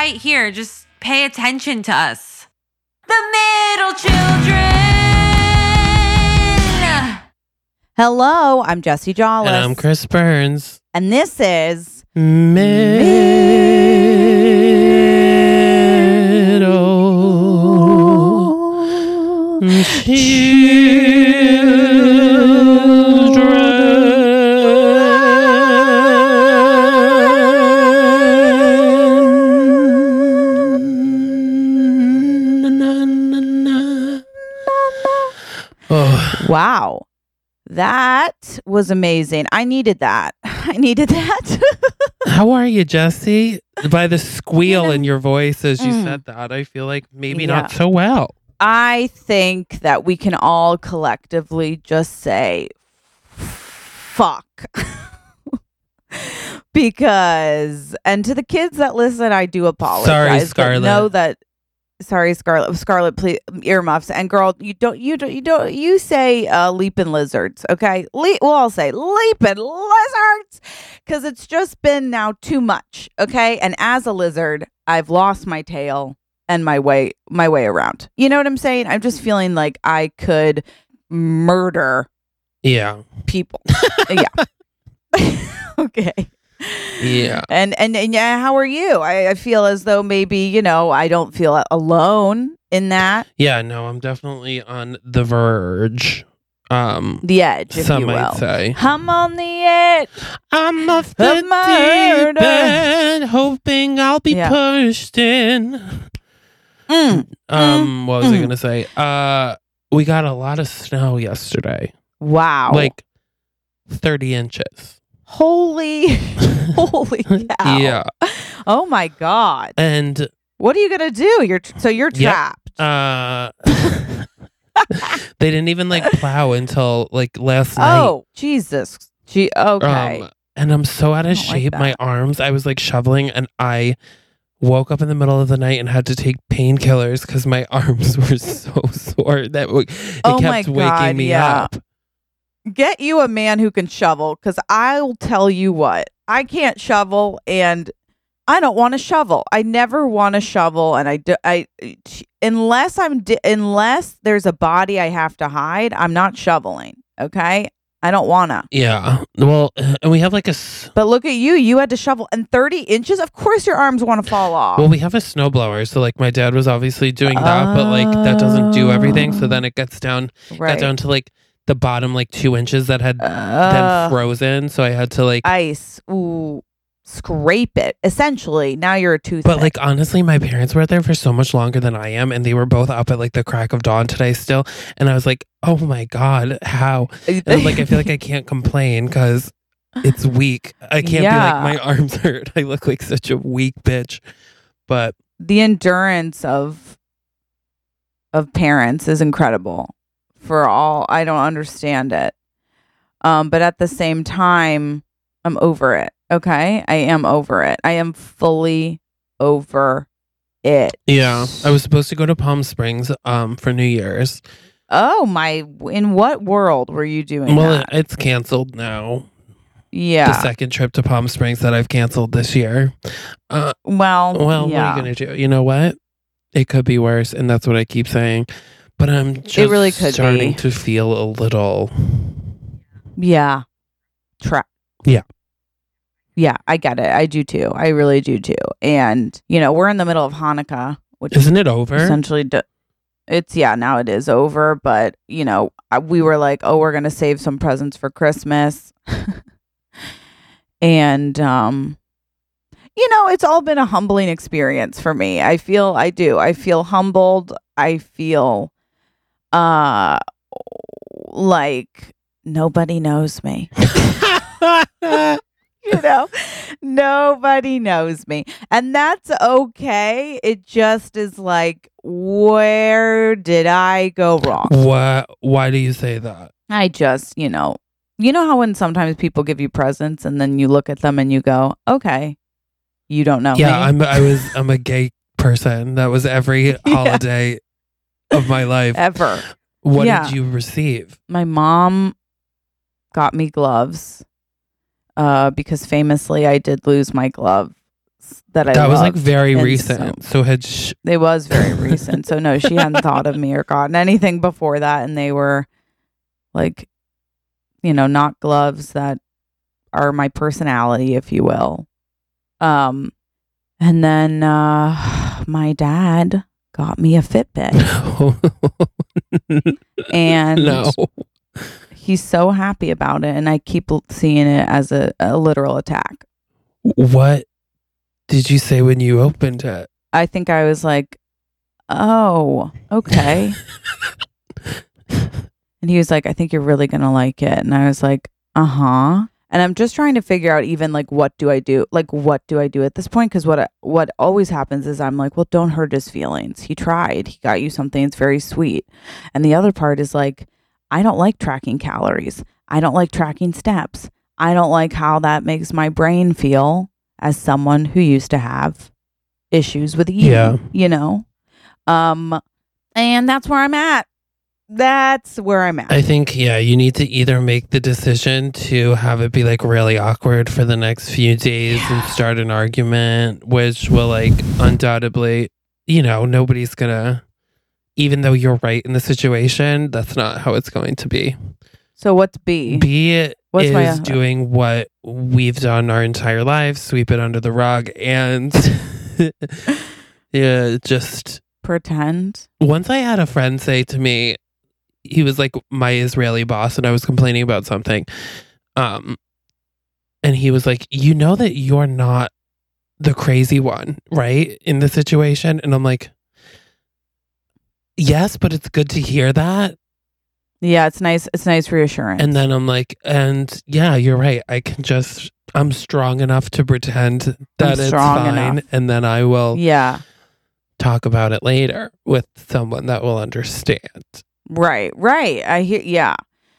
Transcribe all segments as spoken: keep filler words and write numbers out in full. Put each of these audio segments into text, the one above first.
right here. Just pay attention to us. The middle children. Hello, I'm Jessie Jollis. And I'm Chris Burns. And this is Middle Children. Oh. Wow. That was amazing. I needed that. I needed that. How are you, Jessie? By the squeal Yeah. in your voice as you Mm. said that, I feel like maybe Yeah. not so well. I think that we can all collectively just say, fuck. Because, and to the kids that listen, I do apologize. Sorry, but Scarlett. Know that, sorry, Scarlett, Scarlett, please, earmuffs. And girl, you don't, you don't, you don't, you say uh, leaping lizards, okay? Le- we'll all say leaping lizards because it's just been now too much, okay? And as a lizard, I've lost my tail and my way my way around. You know what I'm saying? I'm just feeling like I could murder Yeah. people. Yeah. Okay. Yeah. And, and and yeah, how are you? I, I feel as though maybe, you know, I don't feel alone in that. Yeah, no, I'm definitely on the verge. Um The edge, if some you might will. say. I'm on the edge. I'm off the Of murder. deep end, hoping I'll be Yeah. pushed in. Mm. Um, what was I mm. gonna say? Uh we got a lot of snow yesterday. Wow. Like thirty inches. holy, holy cow. Yeah. Oh my God. And What are you going to do? You're tr- So you're Yep. trapped. uh they didn't even like plow until like last night. Oh, Jesus. Gee, okay. Um, and I'm so out of I don't like shape. My that. arms, I was like shoveling and I woke up in the middle of the night and had to take painkillers because my arms were so sore that w- it Oh my kept waking God, me yeah. up. Get you a man who can shovel, because I'll tell you what, I can't shovel and I don't want to shovel. I never want to shovel, and I do, I unless I'm di- unless there's a body I have to hide, I'm not shoveling. Okay, I don't wanna. Yeah. Well, uh, and we have like a s- But look at you, you had to shovel, and thirty inches. Of course, your arms want to fall off. well, we have a snowblower, so like my dad was obviously doing that, but like that doesn't do everything. So then it gets down, right. got down to like the bottom like two inches that had Uh, then frozen. So I had to like. ice. Ooh, scrape it. Essentially, now you're a toothpick. But like honestly, my parents were there for so much longer than I am, and they were both up at like the crack of dawn today still. And I was like, "Oh my God, how?" And I'm like, I feel like I can't complain because it's weak. I can't Yeah. be like my arms hurt. I look like such a weak bitch. But the endurance of of parents is incredible. For all, I don't understand it. Um, but at the same time, I'm over it. Okay, I am over it. I am fully over it. yeah, I was supposed to go to Palm Springs um for New Year's. Oh my! In what world were you doing Well, that? it's canceled now. The Yeah. second trip to Palm Springs that I've canceled this year. Uh, Well. well, yeah. what are you gonna do? You know what? It could be worse, and that's what I keep saying. But I'm just really could starting be. to feel a little. Yeah. Tra- Yeah. Yeah, I get it. I do too. I really do too. And, you know, we're in the middle of Hanukkah, which Isn't it over? essentially d- it's yeah, now it is over, but you know, I- we were like, "Oh, we're going to save some presents for Christmas." And um you know, it's all been a humbling experience for me. I feel I do. I feel humbled. I feel uh like nobody knows me. You know, nobody knows me. And that's okay. It just is like, where did I go wrong? Why? Why do you say that? I just, you know, you know how when sometimes people give you presents and then you look at them and you go, okay, you don't know Yeah, me. I'm. I was. I'm a gay person. That was every holiday of my life. Ever. What yeah. did you receive? My mom got me gloves uh, because famously I did lose my glove that I That was like loved. very And recent. So, had sh- It was very recent. So no, she hadn't thought of me or gotten anything before that. And they were like, you know, not gloves that are my personality, if you will. Um, and then uh, my dad got me a Fitbit. And no. he's so happy about it. And I keep l- seeing it as a, a literal attack. What did you say when you opened it? I think I was like, oh, okay. And he was like, I think you're really going to like it. And I was like, uh-huh. And I'm just trying to figure out even like, what do I do? Like, what do I do at this point? Because what, I- what always happens is I'm like, well, don't hurt his feelings. He tried. He got you something that's very sweet. And the other part is like, I don't like tracking calories. I don't like tracking steps. I don't like how that makes my brain feel as someone who used to have issues with eating, Yeah. you know? Um, and that's where I'm at. That's where I'm at. I think, yeah, you need to either make the decision to have it be like really awkward for the next few days and start an argument, which will like undoubtedly, you know, nobody's gonna, even though you're right in the situation, that's not how it's going to be. So what's B? B What's is my, uh, doing what we've done our entire lives, sweep it under the rug, and yeah, just Pretend. once I had a friend say to me, he was like my Israeli boss, and I was complaining about something. Um, and he was like, you know that you're not the crazy one, right? In the situation. And I'm like, yes, but it's good to hear that. Yeah, it's nice. It's nice reassurance. And then I'm like, and yeah, you're right. I can just, I'm strong enough to pretend that it's strong fine. enough. And then I will yeah, talk about it later with someone that will understand. right, right. I hear. Yeah,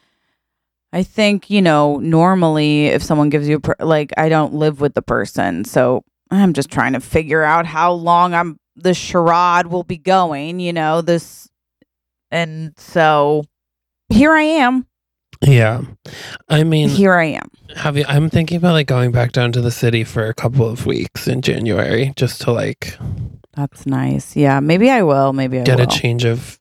I think you know. Normally, if someone gives you a per- like, I don't live with the person, so I'm just trying to figure out how long I'm the charade will be going. You know this, and so here I am. Yeah. I mean, Here I am. have you, I'm thinking about like going back down to the city for a couple of weeks in January just to like That's nice. Yeah, maybe I will. Maybe I get will. a change of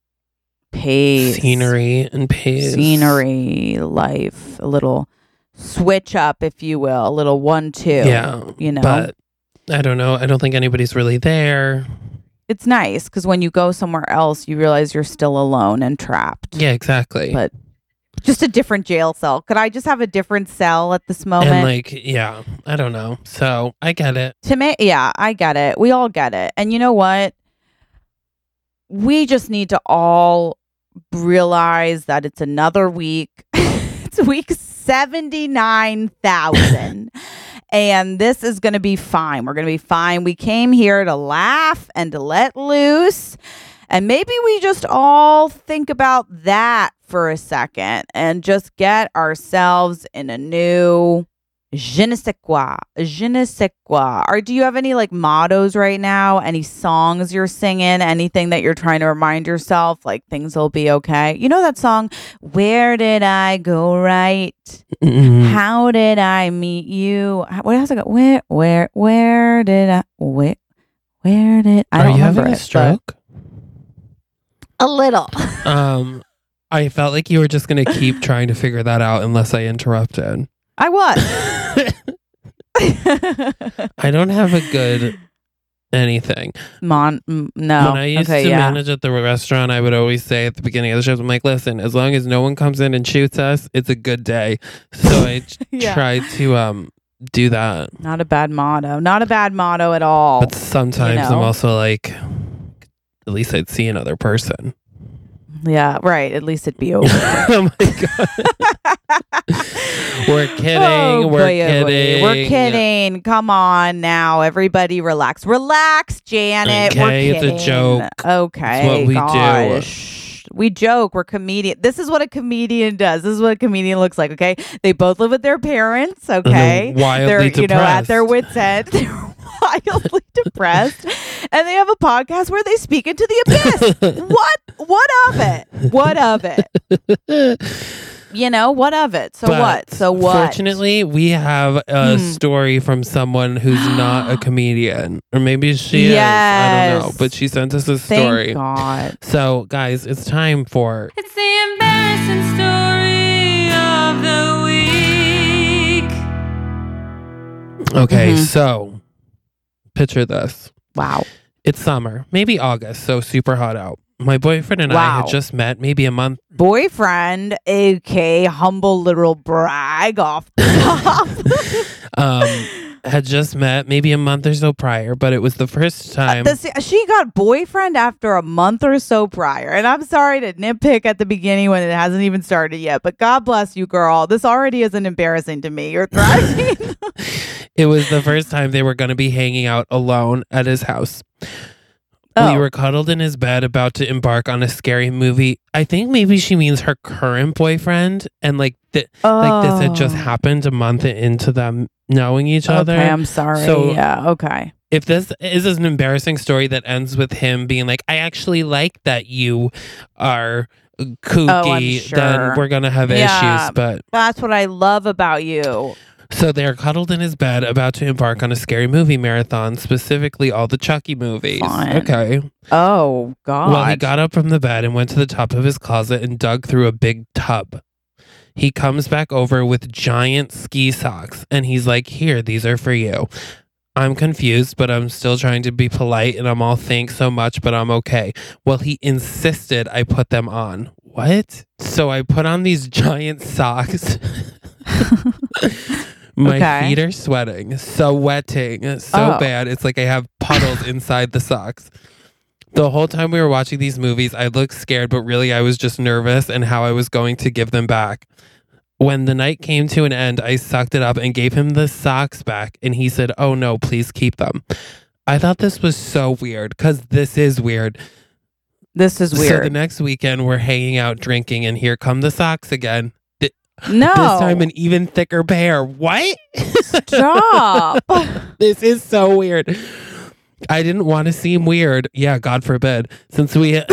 Pace. scenery and pace. Scenery, life, a little switch up, if you will, a little one two. Yeah. you know, But I don't know. I don't think anybody's really there. it's nice because when you go somewhere else, you realize you're still alone and trapped. Yeah, exactly. But just a different jail cell. Could I just have a different cell at this moment? and like, yeah, I don't know. So I get it. To me, yeah, I get it. We all get it. And you know what? We just need to all realize that it's another week. It's week seventy-nine thousand. And this is going to be fine. We're going to be fine. We came here to laugh and to let loose. And maybe we just all think about that for a second and just get ourselves in a new je ne sais quoi. Je ne sais quoi. Or do you have any like mottos right now? Any songs you're singing? Anything that you're trying to remind yourself like things will be okay? You know that song, Where Did I Go Right? Mm-mm. How did I meet you? How- What else I got? Where, where, where did I, where, where did I Are don't you remember having a it, but stroke? a little. um, I felt like you were just going to keep trying to figure that out unless I interrupted. I was. I don't have a good anything. Mon, mm, no. When I used okay, to yeah. manage at the restaurant, I would always say at the beginning of the shows, I'm like, listen, as long as no one comes in and shoots us, it's a good day. So I Yeah. tried to um do that. Not a bad motto. Not a bad motto at all. But sometimes you know? I'm also like, at least I'd see another person. Yeah, right. At least it'd be over. Oh my God. We're kidding. Oh, We're boy, oh, boy. kidding. We're kidding. Come on now. Everybody relax. Relax, Janet. We're Okay, it's a kidding. joke. Okay. It's what we do. gosh. We joke. We're comedian. This is what a comedian does. This is what a comedian looks like. Okay. They both live with their parents. Okay. they're wildly They're, you know, at their depressed. wits' end. They're wildly depressed. And they have a podcast where they speak into the abyss. What? What of it? What of it? you know, what of it? So But what? So what? Fortunately, we have a Hmm. story from someone who's not a comedian. Or maybe she is. I don't know. Yes. But she sent us a Thank story. God. So, guys, it's time for It's the embarrassing story of the week. Okay, Mhm. so picture this. Wow. It's summer, maybe August, so super hot out. My boyfriend and I Wow. had just met maybe a month. Boyfriend, aka humble little brag off the top. Um, had just met maybe a month or so prior, but it was the first time. The- she got boyfriend after a month or so prior. And I'm sorry to nitpick at the beginning when it hasn't even started yet, but God bless you, girl. This already isn't embarrassing to me. You're thriving. It was the first time they were going to be hanging out alone at his house. Oh. We were cuddled in his bed about to embark on a scary movie. I think maybe she means her current boyfriend, and like th- like this had just Oh. happened a month into them knowing each other. Okay, I'm sorry. So- yeah, okay. If this is an embarrassing story that ends with him being like, I actually like that you are kooky, Oh, I'm sure. then we're going to have Yeah. issues. But That's what I love about you. so they're cuddled in his bed about to embark on a scary movie marathon, specifically all the Chucky movies. Fun. Okay. Oh, God. Well, he got up from the bed and went to the top of his closet and dug through a big tub. He comes back over with giant ski socks and he's like, here, these are for you. I'm confused, but I'm still trying to be polite and I'm all thanks so much, but I'm okay. Well, he insisted I put them on. What? So I put on these giant socks. My Okay. feet are sweating, sweating so Oh. bad. It's like I have puddles inside the socks. The whole time we were watching these movies, I looked scared, but really I was just nervous and how I was going to give them back. When the night came to an end, I sucked it up and gave him the socks back. And he said, oh no, please keep them. I thought this was so weird because this is weird. This is So the weird. next weekend, we're hanging out drinking, and here come the socks again. Th- no. This time, an even thicker pair. What? Stop. This is so weird. I didn't want to seem weird. Yeah, God forbid. Since we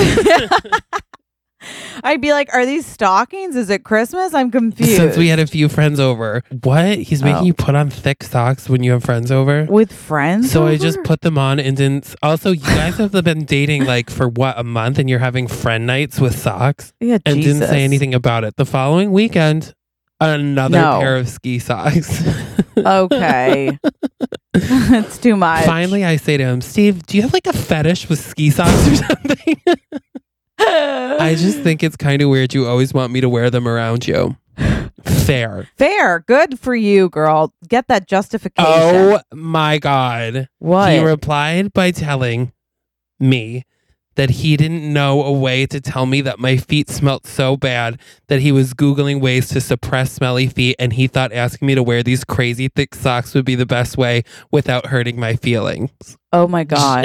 I'd be like, are these stockings? Is it Christmas? I'm confused. since we had a few friends over. What? He's making Oh. you put on thick socks when you have friends over? With friends? So I over? just put them on and didn't. Also, you guys have been dating like for what, a month, and you're having friend nights with socks yeah, and Jesus. didn't say anything about it. The following weekend, another No. pair of ski socks. Okay. It's too much. Finally, I say to him, Steve, do you have like a fetish with ski socks or something? I just think it's kind of weird. You always want me to wear them around you. Fair. Fair. Good for you, girl. Get that justification. Oh my God. What? He replied by telling me that he didn't know a way to tell me that my feet smelt so bad that he was Googling ways to suppress smelly feet, and he thought asking me to wear these crazy thick socks would be the best way without hurting my feelings. Oh my God.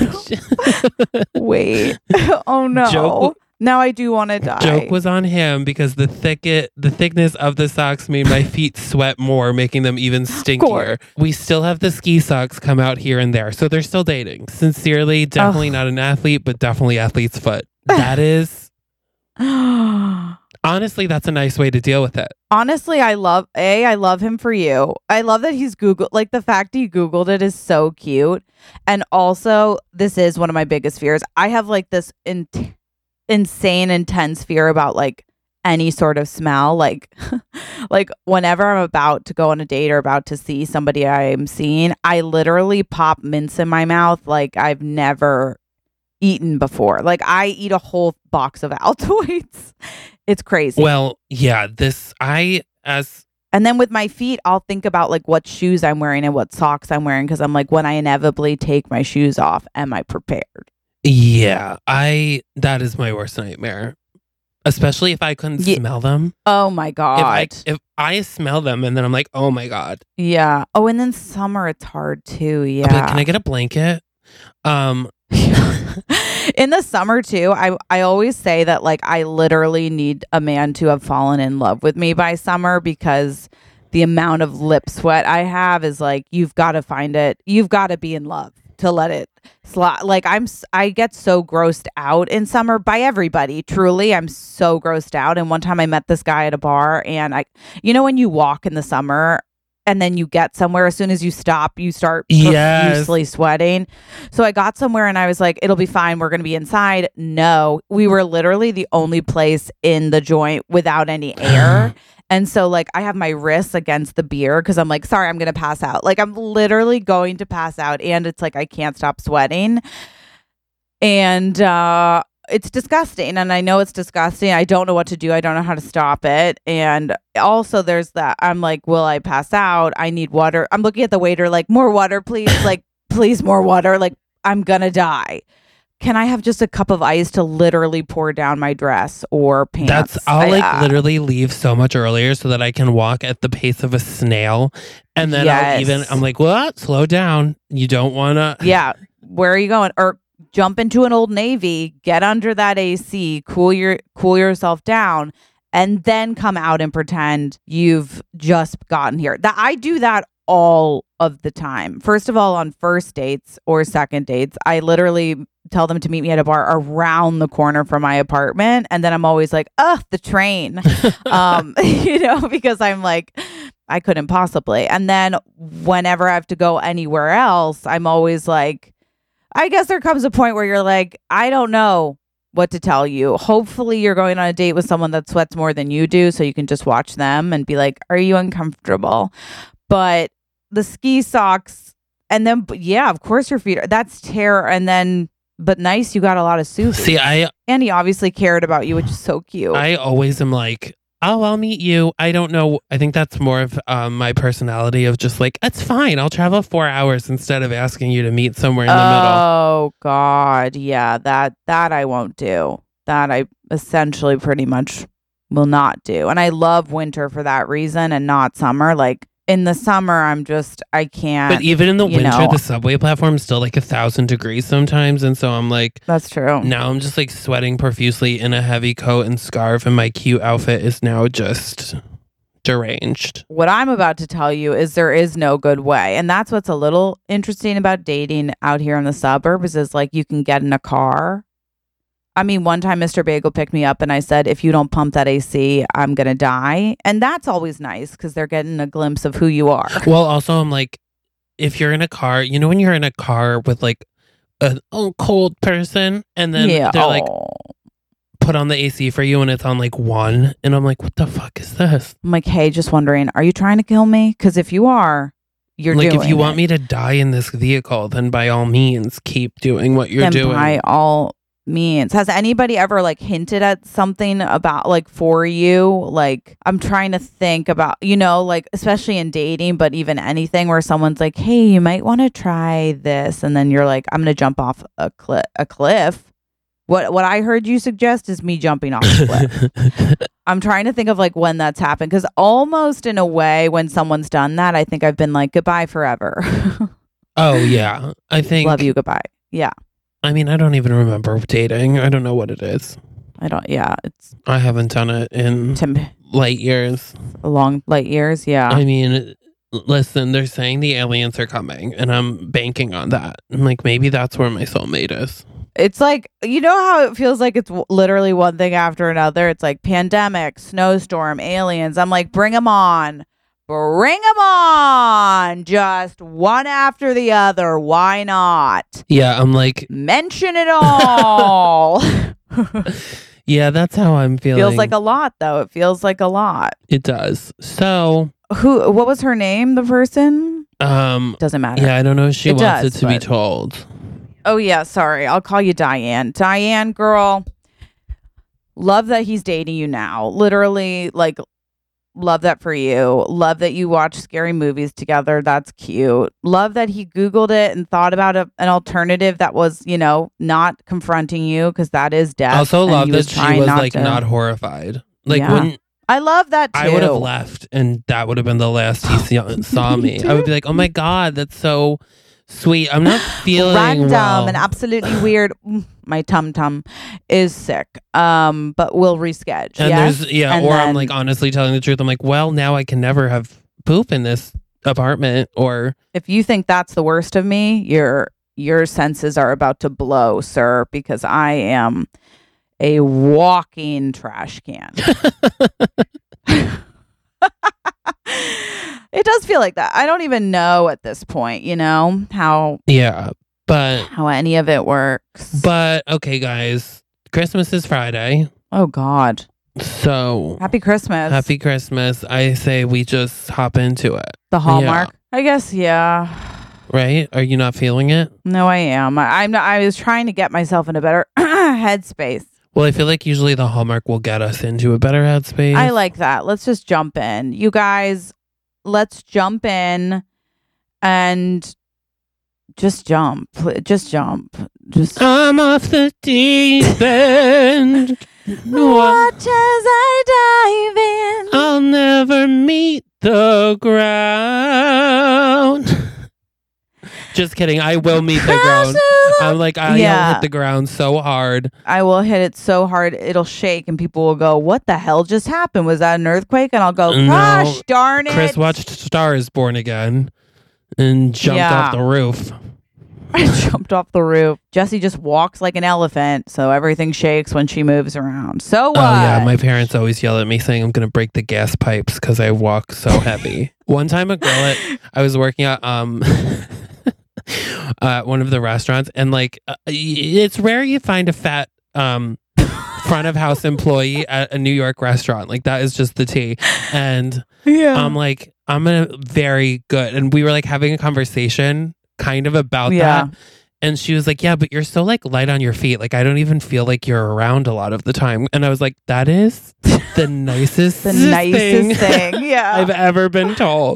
Wait. Oh no. Joke- Now I do want to die. Joke was on him because the thicket, the thickness of the socks made my feet sweat more, making them even stinkier. We still have the ski socks come out here and there, so they're still dating. Sincerely, definitely not an athlete, but definitely athlete's foot. That is, honestly, that's a nice way to deal with it. Honestly, I love A, I love him for you. I love that he's Googled, like the fact he Googled it is so cute. And also, this is one of my biggest fears. I have like this in- insane, intense fear about like any sort of smell. Like, like whenever I'm about to go on a date or about to see somebody I'm seeing, I literally pop mints in my mouth like I've never eaten before. Like I eat a whole box of Altoids. It's crazy. Well, yeah, this, I, as, And then with my feet, I'll think about like what shoes I'm wearing and what socks I'm wearing because I'm like, when I inevitably take my shoes off, am I prepared? yeah, I, that is my worst nightmare. Especially if I couldn't Ye- smell them. Oh my If God. I, if I smell them and then I'm like, oh my God. yeah. Oh, and then summer, it's hard too. I'll be Yeah. like, can I get a blanket? Um, In the summer too, I I always say that like I literally need a man to have fallen in love with me by summer because the amount of lip sweat I have is like you've got to find it. You've got to be in love to let it slide. Like I'm, s- I get so grossed out in summer by everybody. Truly, I'm so grossed out. And one time I met this guy at a bar, and I, you know, when you walk in the summer and then you get somewhere, as soon as you stop, you start Yes. profusely sweating. So I got somewhere and I was like, it'll be fine. We're going to be inside. No, we were literally the only place in the joint without any air. And so, like, I have my wrists against the beer because I'm like, sorry, I'm going to pass out. Like, I'm literally going to pass out. And it's like, I can't stop sweating. And uh, it's disgusting. And I know it's disgusting. I don't know what to do. I don't know how to stop it. And also, there's that. I'm like, will I pass out? I need water. I'm looking at the waiter, like, more water, please. Like, please, more water. Like, I'm going to die. Can I have just a cup of ice to literally pour down my dress or pants? That's I'll like I, uh, literally leave so much earlier so that I can walk at the pace of a snail, and then I'll Yes. even I'm like, what? Slow down. You don't want to. Yeah. Where are you going? Or jump into an Old Navy, get under that A C, cool your cool yourself down, and then come out and pretend you've just gotten here. That I do that all of the time. First of all, on first dates or second dates, I literally tell them to meet me at a bar around the corner from my apartment, and then I'm always like, "Ugh, the train," um, you know, because I'm like, I couldn't possibly. And then whenever I have to go anywhere else, I'm always like, I guess there comes a point where you're like, I don't know what to tell you. Hopefully you're going on a date with someone that sweats more than you do, so you can just watch them and be like, are you uncomfortable? But the ski socks, and then, yeah, of course your feet are, that's terror. And then, but nice, you got a lot of soup. See, I And he obviously cared about you, which is so cute. I always am like, oh, I'll meet you. I don't know. I think that's more of um, my personality of just like, it's fine. I'll travel four hours instead of asking you to meet somewhere in the middle. Oh God, yeah, that that I won't do. That I essentially pretty much will not do. And I love winter for that reason and not summer. Like in the summer, I'm just I can't. But even in the you winter, know. the subway platform is still like a thousand degrees sometimes. And so I'm like, That's true. now I'm just like sweating profusely in a heavy coat and scarf. And my cute outfit is now just deranged. What I'm about to tell you is there is no good way. And that's what's a little interesting about dating out here in the suburbs is like you can get in a car. I mean, one time Mister Bagel picked me up and I said, if you don't pump that A C, I'm going to die. And that's always nice because they're getting a glimpse of who you are. Well, also, I'm like, if you're in a car, you know, when you're in a car with like a oh, cold person and then yeah. they're like, oh. put on the A C for you and it's on like one. And I'm like, what the fuck is this? I'm like, hey, just wondering, are you trying to kill me? Because if you are, you're like, doing if you want it. me to die in this vehicle, then by all means, keep doing what you're then doing. by all means. Has anybody ever like hinted at something about like for you? Like I'm trying to think about, you know, like especially in dating, but even anything where someone's like, hey, you might want to try this. And then you're like, I'm going to jump off a, cli- a cliff. What what I heard you suggest is me jumping off a cliff. I'm trying to think of like when that's happened. Because almost in a way, when someone's done that, I think I've been like, goodbye forever. Oh, yeah. I think. Love you, goodbye. Yeah. I mean, I don't even remember dating. I don't know what it is. I don't, yeah. It's I haven't done it in Tim, light years. a long, light years. Yeah. I mean, listen, they're saying the aliens are coming, and I'm banking on that. I'm like, maybe that's where my soulmate is. It's like, you know how it feels like it's w- literally one thing after another? It's like pandemic, snowstorm, aliens. I'm like, bring them on. Bring them on. Just one after the other. Why not? Yeah, I'm like, Mention it all. yeah, that's how I'm feeling. Feels like a lot, though. It feels like a lot. It does. So, Who? What was her name, the person? um, Doesn't matter. yeah, I don't know if she It wants does, it to be but- told. Oh, yeah. Sorry. I'll call you Diane. Diane, girl. Love that he's dating you now. Literally, like, love that for you. Love that you watch scary movies together. That's cute. Love that he Googled it and thought about a, an alternative that was, you know, not confronting you because that is death. Also, and love he that she trying was not like to- not horrified. Like Yeah. when I love that too. I would have left, and that would have been the last he saw, saw me. I would be like, "Oh my god, that's so sweet." I'm not feeling Random well. and absolutely weird. Mm, My tum tum is sick. Um, but we'll reschedule. And yes? there's yeah, And or I'm then- like honestly telling the truth. I'm like, well, now I can never have poop in this apartment, or If you think that's the worst of me, you're your senses are about to blow, sir, because I am a walking trash can. It does feel like that. I don't even know at this point, you know, how Yeah, but how any of it works. but okay, guys, Christmas is Friday, Oh God. so Happy Christmas. happy Christmas. I say we just hop into it, the Hallmark. I guess, yeah. right? Are you not feeling it? No, I am. I, I'm not, I was trying to get myself in a better headspace. Well, I feel like usually the Hallmark will get us into a better headspace. I like that. Let's just jump in. You guys, let's jump in and just jump. Just jump. Just I'm off the deep end. watch as I dive in. I'll never meet the ground. Just kidding. I will meet the ground. I'm like, I'll Yeah. hit the ground so hard. I will hit it so hard it'll shake, and people will go, "What the hell just happened? Was that an earthquake?" And I'll go, No. "Gosh darn it!" Chris watched Star is Born Again and jumped Yeah. off the roof. I jumped off the roof. Jessie just walks like an elephant, so everything shakes when she moves around. So what? Oh, yeah. My parents always yell at me saying I'm going to break the gas pipes because I walk so heavy. One time, a girl at, I was working at um, uh, one of the restaurants, and like, uh, it's rare you find a fat um, front of house employee at a New York restaurant. Like, that is just the tea. And yeah. I'm like, I'm a very good. And we were like having a conversation kind of about Yeah. that. And she was like, yeah, but you're so like light on your feet. Like, I don't even feel like you're around a lot of the time. And I was like, that is the nicest, the thing nicest thing. Yeah. I've ever been told.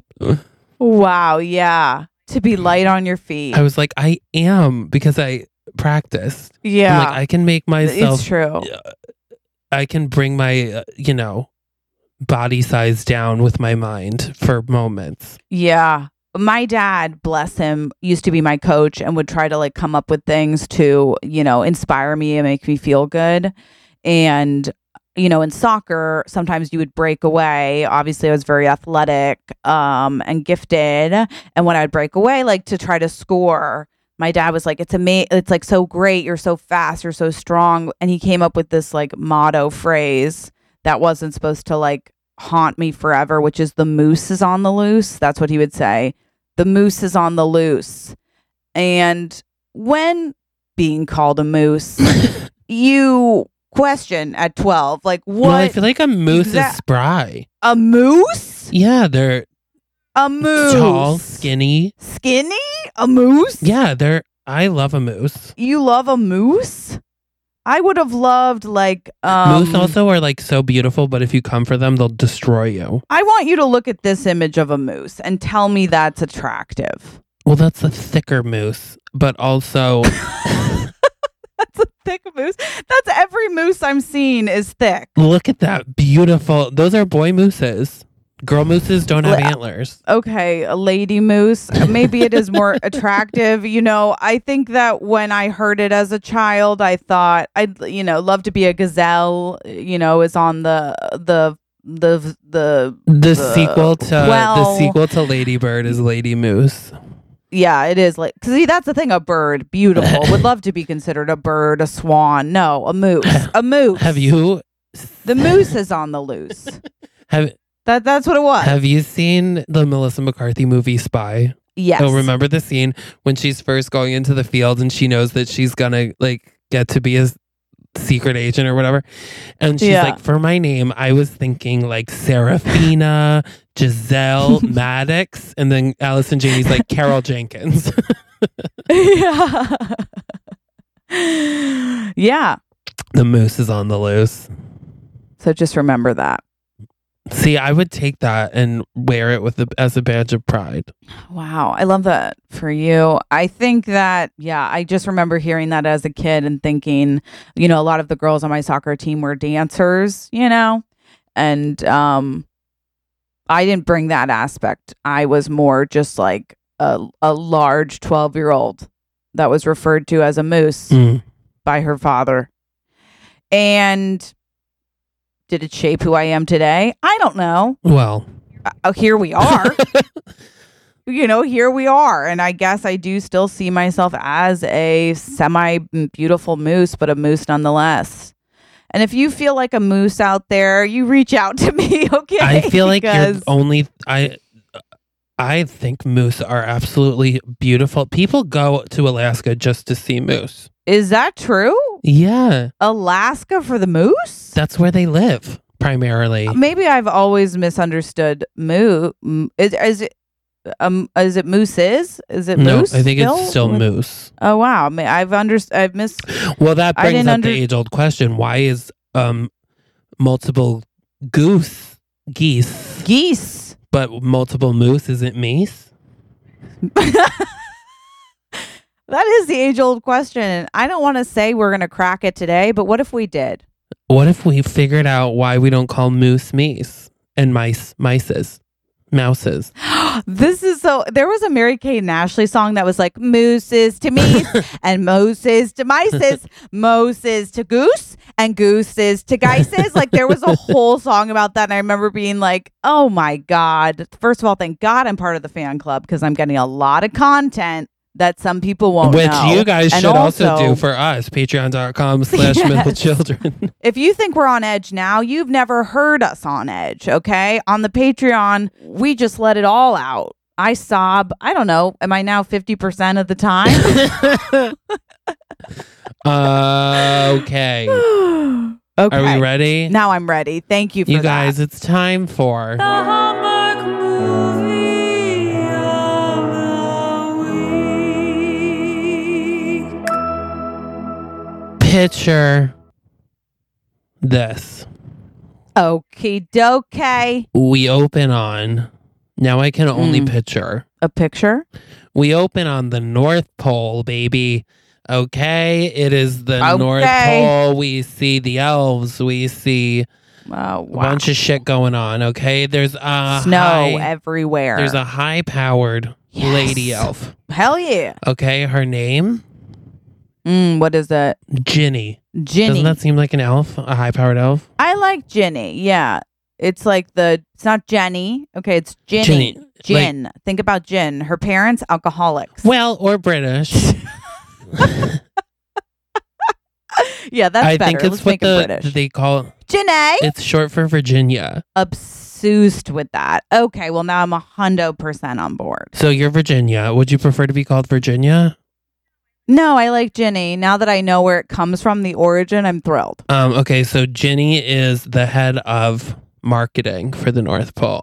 Wow. Yeah. To be light on your feet. I was like, I am, because I practiced. yeah. I'm like, I can make myself, it's true. I can bring my, uh, you know, body size down with my mind for moments. Yeah. My dad, bless him, used to be my coach and would try to like come up with things to, you know, inspire me and make me feel good. And, you know, in soccer, sometimes you would break away. Obviously, I was very athletic um, and gifted. And when I'd break away, like to try to score, my dad was like, it's ama- it's like so great. You're so fast. You're so strong. And he came up with this like motto phrase that wasn't supposed to like haunt me forever, which is the moose is on the loose. That's what he would say. The moose is on the loose. And when being called a moose, you question at twelve, like, what? Well, I feel like a moose exact- is spry. A moose? Yeah, they're A moose. tall, skinny. Skinny? A moose? Yeah, they're. I love a moose. You love a moose? I would have loved like um, Moose also are like so beautiful, but if you come for them, they'll destroy you. I want you to look at this image of a moose and tell me that's attractive. Well, that's a thicker moose, but also That's a thick moose. That's every moose I'm seeing is thick. look at that beautiful. Those are boy mooses. Girl mooses don't have Li- antlers. Okay, a lady moose. Maybe it is more attractive. You know, I think that when I heard it as a child, I thought I'd, you know, love to be a gazelle. You know, is on the the the the The sequel to well- the sequel to Lady Bird is Lady Moose. yeah, it is like because see that's the thing. A bird, beautiful. Would love to be considered a bird, a swan. No, a moose. A moose. Have you The moose is on the loose. have That that's what it was. have you seen the Melissa McCarthy movie Spy? yes. Oh, remember the scene when she's first going into the field and she knows that she's gonna like get to be a secret agent or whatever, and she's Yeah. like, for my name, I was thinking like Serafina, Giselle, Maddox, and then Allison Janney's like Carol Jenkins. yeah. yeah. The moose is on the loose. So just remember that. See, I would take that and wear it with a, as a badge of pride. Wow. I love that for you. I think that, yeah, I just remember hearing that as a kid and thinking, you know, a lot of the girls on my soccer team were dancers, you know, and um, I didn't bring that aspect. I was more just like a, a large twelve year old that was referred to as a moose Mm. by her father. And did it shape who I am today? I don't know. Well, Uh, here we are. you know, here we are. And I guess I do still see myself as a semi beautiful moose, but a moose nonetheless. And if you feel like a moose out there, you reach out to me, okay? I feel like you're Because- only I I think moose are absolutely beautiful. People go to Alaska just to see moose. Is that true? Yeah, Alaska for the moose? that's where they live primarily. Maybe I've always misunderstood moo. m- Is, is it um is it mooses? Is it No, moose? I think it's still What- moose. Oh wow, Ma- I've underst- I've missed. Well, that I brings didn't up under- the age-old question: why is um multiple goose geese, Geese. but multiple moose isn't meese? That is the age old question. And I don't want to say we're going to crack it today, but what if we did? What if we figured out why we don't call moose meese and mice mices, mouses? This is so. There was a Mary Kate and Ashley song that was like mooses to meese and Moses to mices, Moses to goose and gooses to geises. Like there was a whole song about that. And I remember being like, oh my God. First of all, thank God I'm part of the fan club because I'm getting a lot of content that some people won't Which know. you guys And should also, do also- for us. Patreon.com slash Yes. middle children. If you think we're on edge now, you've never heard us on edge, okay? On the Patreon, we just let it all out. I sob. I don't know. Am I now fifty percent of the time? uh, okay. Okay. Are we ready? Now I'm ready. Thank you for You that. guys, it's time for The Hallmark movie of the week. Picture this. Okie dokie. We open on, now I can only Mm. picture. A picture? We open on the North Pole, baby. Okay, it is the Okay. North Pole. We see the elves. We see Oh, a wow. bunch of shit going on. Okay, there's a Snow high, everywhere. there's a high-powered Yes. lady elf. Hell yeah. Okay, her name Mm, what is that? Ginny. Ginny. Doesn't that seem like an elf? A high-powered elf? I like Ginny. Yeah. It's like the, it's not Jenny. Okay. It's Ginny. Ginny. Gin. Think about gin. Her parents, alcoholics. Well, or British. yeah, that's I better. think it's Let's what make the it British. they call. Ginny. It's short for Virginia. Obsessed with that. Okay. Well, now I'm a hundo percent on board. So you're Virginia. Would you prefer to be called Virginia? No, I like Ginny. Now that I know where it comes from, the origin, I'm thrilled. Um. Okay. So Ginny is the head of marketing for the North Pole.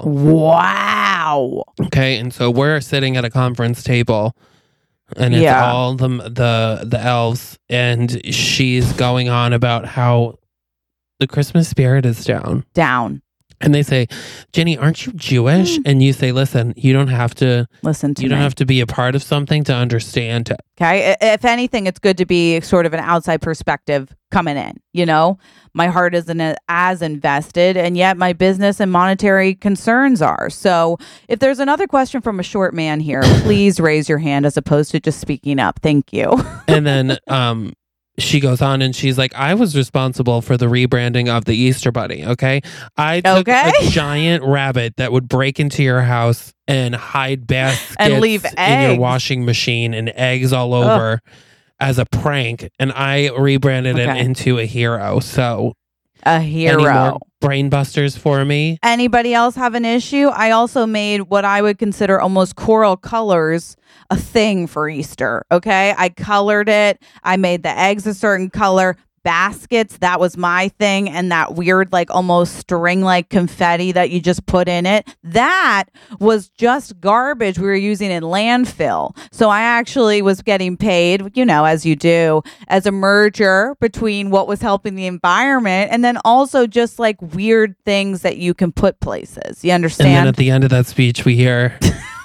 Wow. Okay, and so we're sitting at a conference table, and it's Yeah. all the the the elves, and she's going on about how the Christmas spirit is down. Down. And they say, "Jenny, aren't you Jewish?" And you say, "Listen, you don't have to. Listen to You me. don't have to be a part of something to understand it." Okay. I- If anything, it's good to be sort of an outside perspective coming in. You know, my heart isn't a- as invested, and yet my business and monetary concerns are. So if there's another question from a short man here, please raise your hand as opposed to just speaking up. Thank you. And then um she goes on and she's like, I was responsible for the rebranding of the Easter Bunny, okay? I took Okay. a giant rabbit that would break into your house and hide baskets And leave in your eggs. washing machine and eggs all over as a prank. And I rebranded it Okay. into a hero. So A any hero. more brain busters for me? Anybody else have an issue? I also made what I would consider almost coral colors a thing for Easter. Okay. I colored it. I made the eggs a certain color. Baskets, that was my thing. And that weird, like almost string like confetti that you just put in it. That was just garbage we were using in landfill. So I actually was getting paid, you know, as you do, as a merger between what was helping the environment and then also just like weird things that you can put places. You And then understand? at the end of that speech, we hear,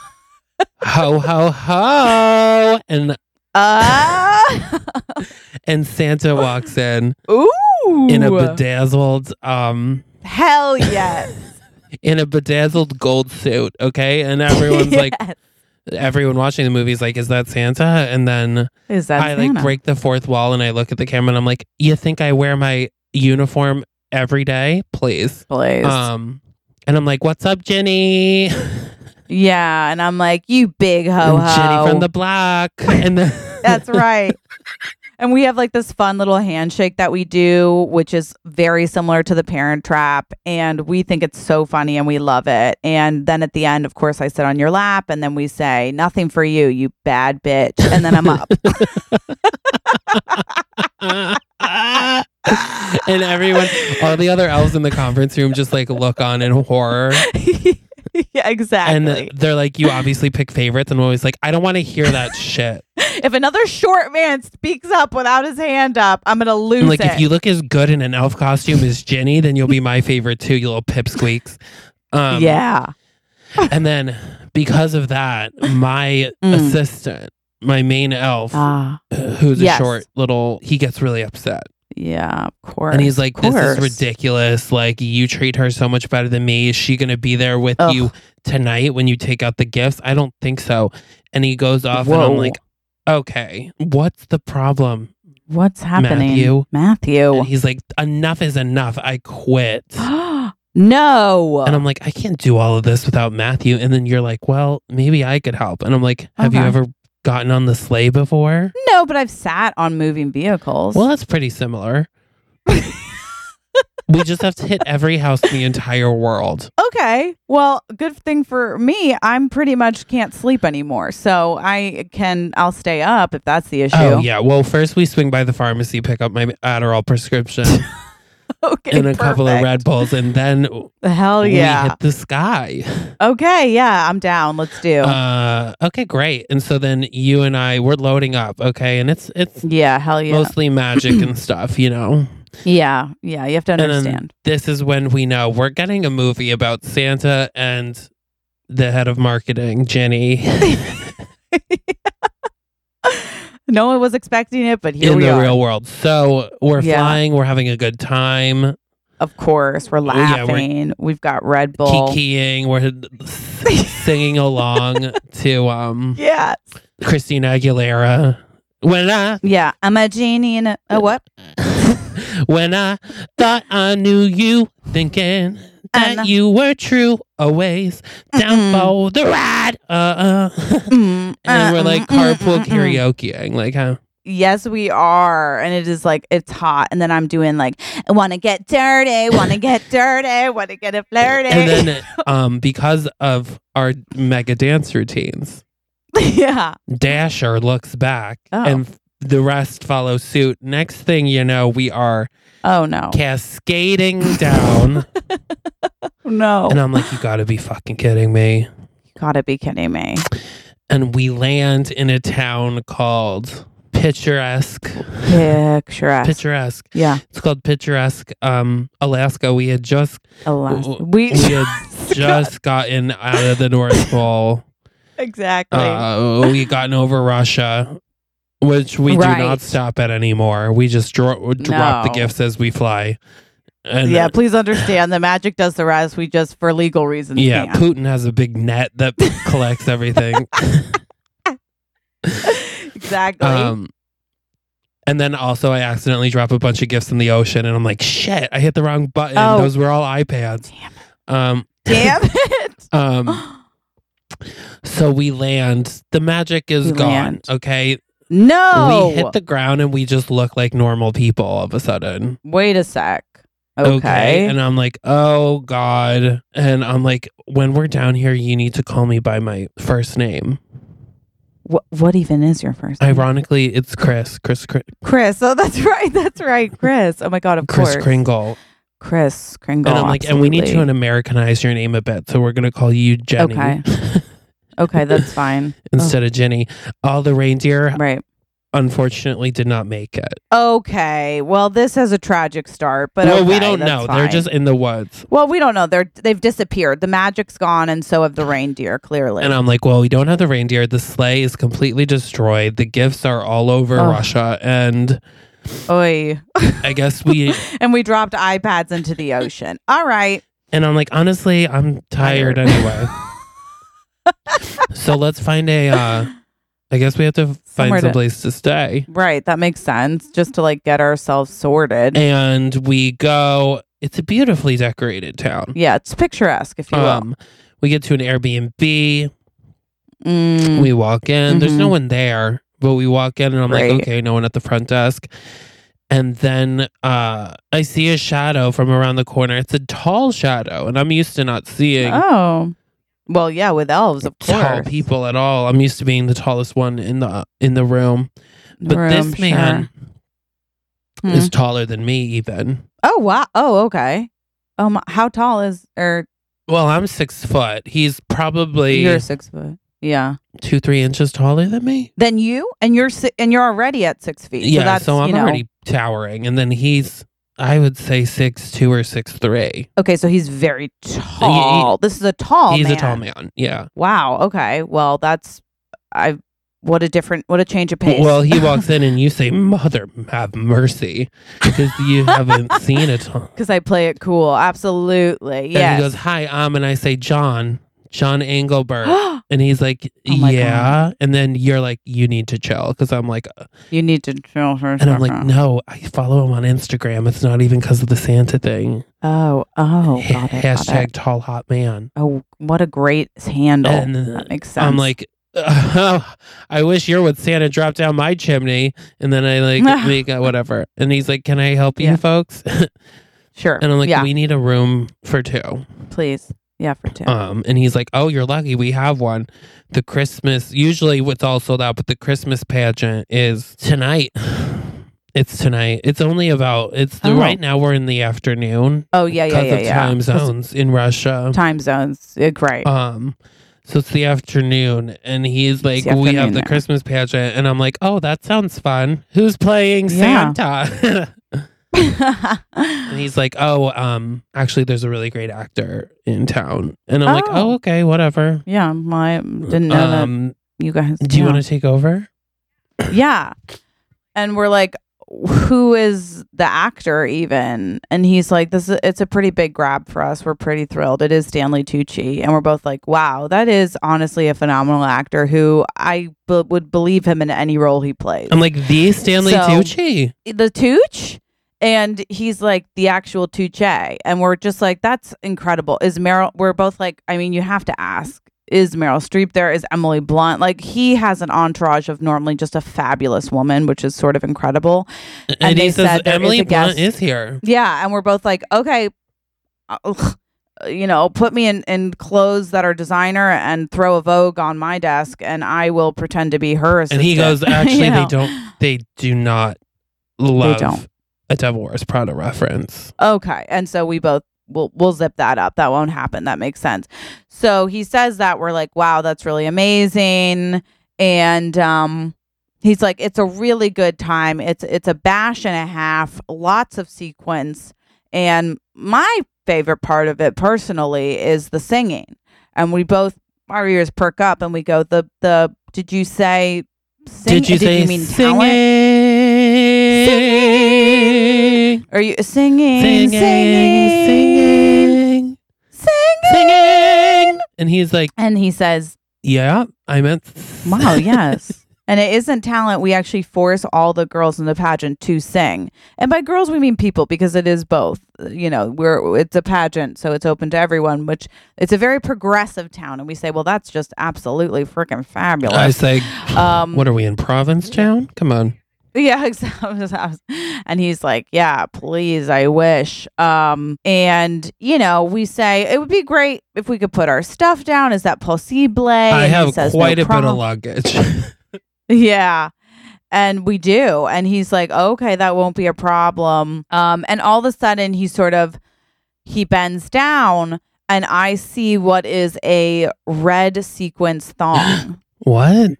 ho, ho, ho. And, uh, and Santa walks in. ooh. in a bedazzled um Hell yes. in a bedazzled gold suit, okay? And everyone's like Yes. everyone watching the movie is like, is that Santa? And then Is that I Santa? like break the fourth wall and I look at the camera and I'm like, you think I wear my uniform every day? Please. Please. Um and I'm like, what's up, Jenny? Yeah, and I'm like, you big ho And Jenny ho. from the block. And then That's right. And we have like this fun little handshake that we do, which is very similar to the Parent Trap. And we think it's so funny and we love it. And then at the end, of course, I sit on your lap and then we say, nothing for you, you bad bitch. And then I'm up. And everyone, all the other elves in the conference room just like look on in horror. Yeah, exactly. And they're like, you obviously pick favorites. And I'm always like, I don't want to hear that shit. If another short man speaks up without his hand up, I'm going to lose I'm like, it. if you look as good in an elf costume as Ginny, then you'll be my favorite too, you little pipsqueaks. Um, yeah. And then because of that, my Mm. assistant, my main elf, Ah, who's yes. a short little, he gets really upset. yeah, of course. And he's like, of this is course. ridiculous. Like, you treat her so much better than me. Is she going to be there with Ugh. you tonight when you take out the gifts? I don't think so. And he goes off and Whoa. I'm like, okay, what's the problem? What's happening? Matthew. Matthew. And he's like, enough is enough. I quit. No. And I'm like, I can't do all of this without Matthew. And then you're like, well, maybe I could help. And I'm like, have you Okay. ever gotten on the sleigh before? No, but I've sat on moving vehicles. Well, that's pretty similar. We just have to hit every house in the entire world. Okay. Well, good thing for me, I'm pretty much can't sleep anymore. So I can, I'll stay up if that's the issue. Oh, yeah. Well, first we swing by the pharmacy, pick up my Adderall prescription Okay. and a couple of perfect. Red Bulls, and then Hell we yeah. hit the sky. Okay. Yeah. I'm down. Let's do. Uh, okay, great. And so then you and I, we're loading up, okay? And it's it's yeah. Hell yeah. mostly magic and stuff, you know? yeah. Yeah. You have to And then understand. this is when we know we're getting a movie about Santa and the head of marketing, Jenny, No one was expecting it, but here in we the are. real world. So we're Yeah. flying, we're having a good time, Of course. We're yeah, we're- laughing. We've got Red Bull. kikiing, we're singing along to um Yes. Christina Aguilera. When I Yeah. I'm a genie in a, a what? when I thought I knew you, thinking that And- you were true, always down Mm-mm. for the ride. Uh, uh. Mm, And we're uh, like mm, mm, carpool mm, mm. karaokeing, like huh? Yes, we are. And it is like, it's hot. And then I'm doing like, I want to get dirty, want to get dirty, want to get it flirty. And then um because of our mega dance routines, yeah. Dasher looks back Oh. and the rest follow suit. Next thing you know, we are Oh, no. cascading down. No. And I'm like, you gotta be fucking kidding me. Gotta be kidding me. And we land in a town called Picturesque. Picturesque. Picturesque. Yeah. It's called Picturesque, um, Alaska. We had just Alaska. we, We, had just gotten out of the North Pole. exactly. Uh, we gotten over Russia, which we Right. do not stop at anymore. We just dro- drop the No. gifts as we fly. And yeah, please understand the magic does the rest. We just, for legal reasons, yeah, can't. Putin has a big net that collects everything. Exactly. Um, and then also I accidentally drop a bunch of gifts in the ocean, and I'm like, shit, I hit the wrong button. Oh. Those were all iPads. Damn Um, Damn it. um, so we land. The magic is We gone. land. Okay, No. we hit the ground and we just look like normal people all of a sudden. Wait a sec. Okay. And I'm like, oh God. And I'm like, when we're down here, you need to call me by my first name. What what even is your first name? Ironically, it's Chris. Chris. Chris, Chris. Oh, that's right. That's right. Chris. Oh my God. Of Chris course. Kringle. Chris Kringle. And I'm like, and we need to absolutely. Americanize your name a bit. So we're going to call you Jenny Okay. Okay, that's fine. instead of Jenny. All the reindeer, Right. unfortunately, did not make it. Okay. Well, this has a tragic start, but well, we okay, don't that's know. They're fine. just in the woods. Well, we don't know. They're they've disappeared. The magic's gone, and so have the reindeer. Clearly. And I'm like, well, we don't have the reindeer. The sleigh is completely destroyed. The gifts are all over Ugh. Russia. And Oy. I guess we, And we dropped iPads into the ocean. All right. and I'm like, honestly, I'm tired, Tired. anyway. So let's find a, uh, I guess we have to find Somewhere some to- place to stay. Right. That makes sense. Just to like get ourselves sorted. And we go, it's a beautifully decorated town. Yeah, it's picturesque, if you will. Um, We get to an Airbnb. Mm, We walk in. Mhm. There's no one there, but we walk in and I'm Right. like, okay, no one at the front desk. And then uh, I see a shadow from around the corner. It's a tall shadow, and I'm used to not seeing oh. Well, yeah, with elves, of course. tall people at all. I'm used to being the tallest one in the in the room. But Room, this man sure. is Hmm. taller than me even. Oh, wow. Oh, okay. Um, how tall is, or Well, I'm six foot. He's probably you're six foot? Yeah. two, three inches taller than me. Then you, and you're, si- and you're already at six feet. Yeah, So that's, so I'm you know, already towering. And then he's, I would say six two or six three. okay. So he's very tall. This is a tall He's man. a tall man. Yeah. Wow. Okay. Well, that's, I, what a different, what a change of pace. Well, he walks in and you say, "Mother have mercy," because you haven't seen it. because I play it cool. Absolutely. And Yes. he goes, "Hi, um," and I say, "John, John Engelbert," and he's like, Oh my "Yeah," and then you're like, "You need to chill," because I'm like, uh, You need to chill for a and I'm like, second. "No, I follow him on Instagram. It's not even because of the Santa thing." Oh, oh, got it. got Hashtag it. tall hot man. Oh, what a great handle. And That makes sense. I'm like, I wish you're with Santa drop down my chimney, and then I like make uh, whatever. And he's like, "Can I help you, Yeah. folks?" sure. And I'm like, yeah, "We need a room for two." please. Yeah, for two. Um, and he's like, "Oh, you're lucky. We have one. The Christmas, usually it's all sold out, but the Christmas pageant is tonight. It's tonight. It's only about, it's the, Oh. right now we're in the afternoon oh, yeah, yeah, because yeah, of yeah. time 'Cause zones in Russia. Time zones. Yeah, great. Um, so it's the afternoon, and he's like, the "We have afternoon the there. Christmas pageant," and I'm like, "Oh, that sounds fun. Who's playing Yeah. Santa?" And he's like, "Oh, um, actually, there's a really great actor in town," and I'm like, Oh. "Oh, okay, whatever." yeah, I didn't know Um, that you guys. do you yeah. want to take over? Yeah. And we're like, who is the actor even? And he's like, this is, it's a pretty big grab for us. We're pretty thrilled. It is Stanley Tucci. And we're both like, wow, that is honestly a phenomenal actor who I b- would believe him in any role he plays. I'm like, the Stanley So- Tucci. the Tooch? And he's like the actual Tucci. And we're just like, that's incredible. Is Meryl, we're both like, I mean, you have to ask. Is Meryl Streep there? Is Emily Blunt? Like, he has an entourage of normally just a fabulous woman, which is sort of incredible. And, And he they says said there is Emily a Blunt guest- is here. Yeah, and we're both like, okay, uh, you know, put me in, in clothes that are designer and throw a Vogue on my desk, and I will pretend to be her And he assistant. goes, actually, You know? they don't. They do not love don't. a Devil Wears Prada reference. Okay, and so we both we'll we'll zip that up. That won't happen. That makes sense. So he says that, we're like, wow, that's really amazing, and um. He's like, it's a really good time. It's it's a bash and a half, lots of sequence. And my favorite part of it personally is the singing. And we both, our ears perk up and we go, the, the did you say sing? Did you say you mean singing? talent? Singing. Are you singing? Singing, Singing. singing, Singing. singing. And he's like, And he says, yeah, I meant. wow, yes. And it isn't talent. We actually force all the girls in the pageant to sing. And by girls, we mean people, because it is both. You know, we're it's a pageant, so it's open to everyone, which it's a very progressive town. And we say, well, that's just absolutely freaking fabulous. I say, Um, what are we in Provincetown? Come on. Yeah, exactly. And he's like, yeah, please, I wish. Um, and, you know, we say it would be great if we could put our stuff down. Is that possible? I And he have says, quite no a bit of problem. luggage. Yeah. And we do. And he's like, okay, that won't be a problem. Um, and all of a sudden he sort of, he bends down and I see what is a red sequence thong. What?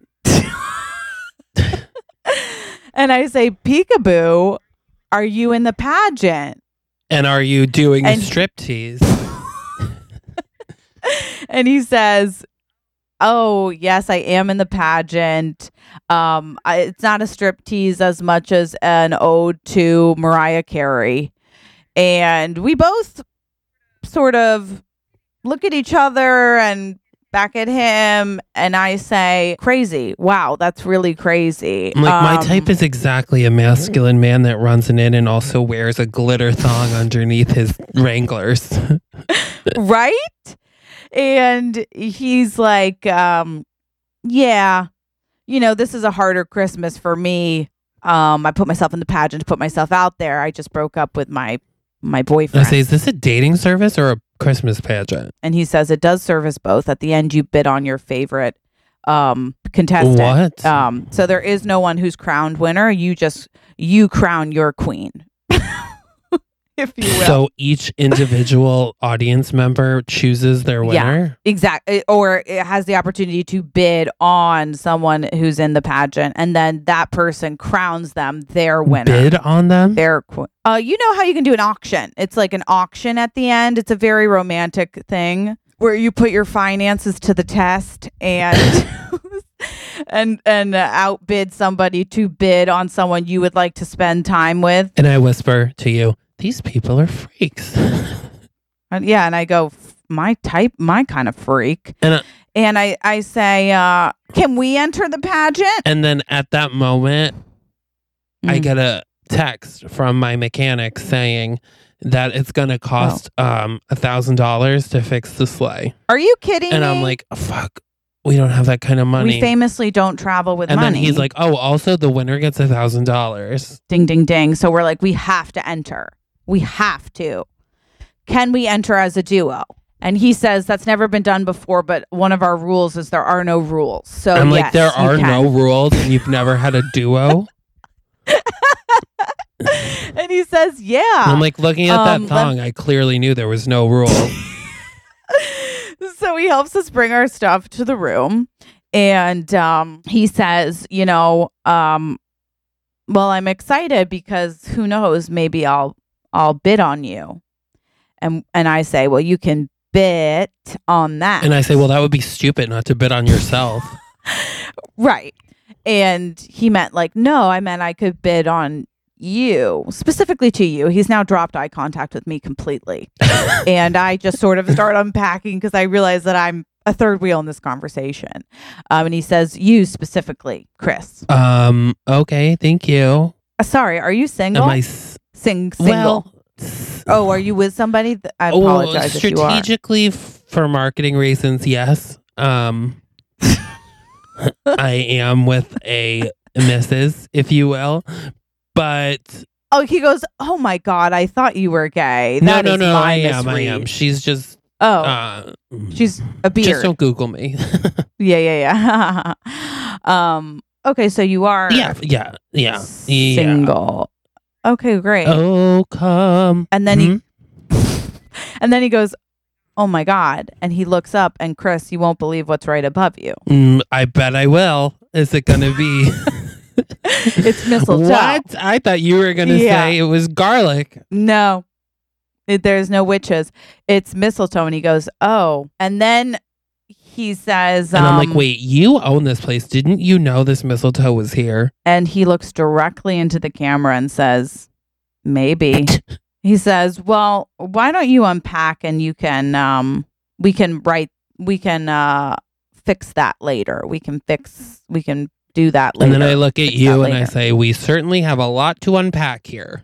And I say, peekaboo, are you in the pageant? And are you doing And- a striptease? And he says, oh, yes, I am in the pageant. Um, I, it's not a striptease as much as an ode to Mariah Carey. And we both sort of look at each other and back at him. And I say, crazy. Wow, that's really crazy. I'm like, my Um, type is exactly a masculine man that runs an inn and also wears a glitter thong underneath his Wranglers. Right? And he's like, um, yeah, you know, this is a harder Christmas for me. Um, I put myself in the pageant to put myself out there. I just broke up with my my boyfriend. I say, is this a dating service or a Christmas pageant? And he says it does service both. At the end, you bid on your favorite um, contestant. What? Um, so there is no one who's crowned winner. You just you crown your queen, if you will. So each individual audience member chooses their winner? Yeah, exactly. Or it has the opportunity to bid on someone who's in the pageant, and then that person crowns them their winner. Bid on them? Their qu- uh, you know how you can do an auction? It's like an auction at the end. It's a very romantic thing where you put your finances to the test and and and uh, outbid somebody to bid on someone you would like to spend time with. And I whisper to you, these people are freaks. And yeah, and I go, my type, my kind of freak. And, uh, and I, I say, uh, can we enter the pageant? And then at that moment, Mm. I get a text from my mechanic saying that it's going to cost um a thousand dollars to fix the sleigh. Are you kidding And me? I'm like, fuck, we don't have that kind of money. We famously don't travel with and money. then he's like, oh, also the winner gets a thousand dollars. ding, ding, ding. So we're like, we have to enter. We have to. Can we enter as a duo? And he says that's never been done before, but one of our rules is there are no rules. So I'm like, yes, there you are can. no rules and you've never had a duo? And he says, yeah. And I'm like, looking at Um, that thong, I clearly knew there was no rules. So he helps us bring our stuff to the room. And um, he says, you know, um, well, I'm excited because who knows, maybe I'll I'll bid on you. And and I say, well, you can bid on that. And I say, well, that would be stupid not to bid on yourself. Right. And he meant like, no, I meant I could bid on you, specifically to you. He's now dropped eye contact with me completely. And I just sort of start unpacking because I realize that I'm a third wheel in this conversation. Um, and he says, you specifically, Chris. Um, okay, thank you. Uh, sorry, are you single? Am I s- Sing single. well, oh, are you with somebody? Th- I oh, apologize if you are. strategically f- for marketing reasons, yes. Um, I am with a missus, if you will. But Oh, he goes, oh my God, I thought you were gay. no, That no, is no, my I am, I misread. am. She's just Oh, uh she's a beard. just don't Google me. Yeah, yeah, yeah. um. Okay, so you are yeah, yeah, yeah, yeah. single. Okay, great. Oh, come. And then Hmm? he, and then he goes, "Oh my God!" And he looks up, and Chris, you won't believe what's right above you. Mm, I bet I will. Is it going to be? It's mistletoe. What? I thought you were going to Yeah. say it was garlic. No, it, there's no witches. It's mistletoe. And he goes, "Oh," and then he says, And I'm like, um, wait, you own this place. Didn't you know this mistletoe was here? And he looks directly into the camera and says, maybe. He says, well, why don't you unpack and you can, um, we can write, we can uh, fix that later. We can fix, we can do that later. And then I look at Fix you that and I later. say, we certainly have a lot to unpack here.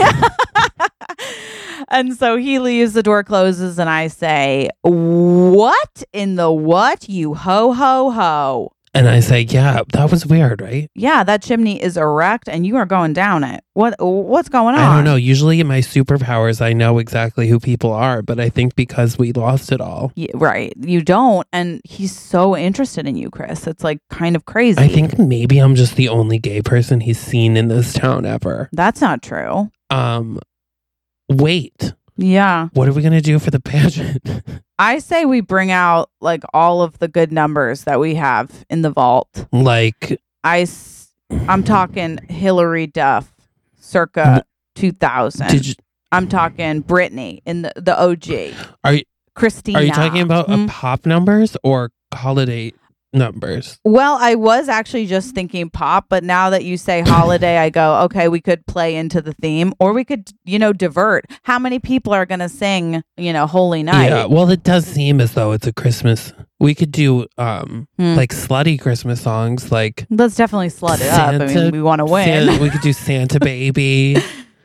And so he leaves, the door closes, and I say, what in the what, you ho, ho, ho? And I say, yeah, that was weird, right? Yeah, that chimney is erect and you are going down it. What What's going on? I don't know. Usually in my superpowers, I know exactly who people are, but I think because we lost it all. Yeah, right. You don't. And he's so interested in you, Chris. It's like kind of crazy. I think maybe I'm just the only gay person he's seen in this town ever. That's not true. Um, wait, Yeah. what are we going to do for the pageant? I say we bring out like all of the good numbers that we have in the vault. Like, I, s- I'm talking Hillary Duff circa two thousand. did you, I'm talking Britney in the, the O G. are you, Christina. are you talking about Hmm? uh, pop numbers or holiday numbers? Well, I was actually just thinking pop, but now that you say holiday, I go, okay, we could play into the theme or we could, you know, divert. How many people are going to sing, you know, Holy Night? Yeah, well, it does seem as though it's a Christmas. We could do um Hmm. like slutty Christmas songs, like Let's definitely slut it up. I Santa- mean, we want to win. Santa- we could do Santa Baby.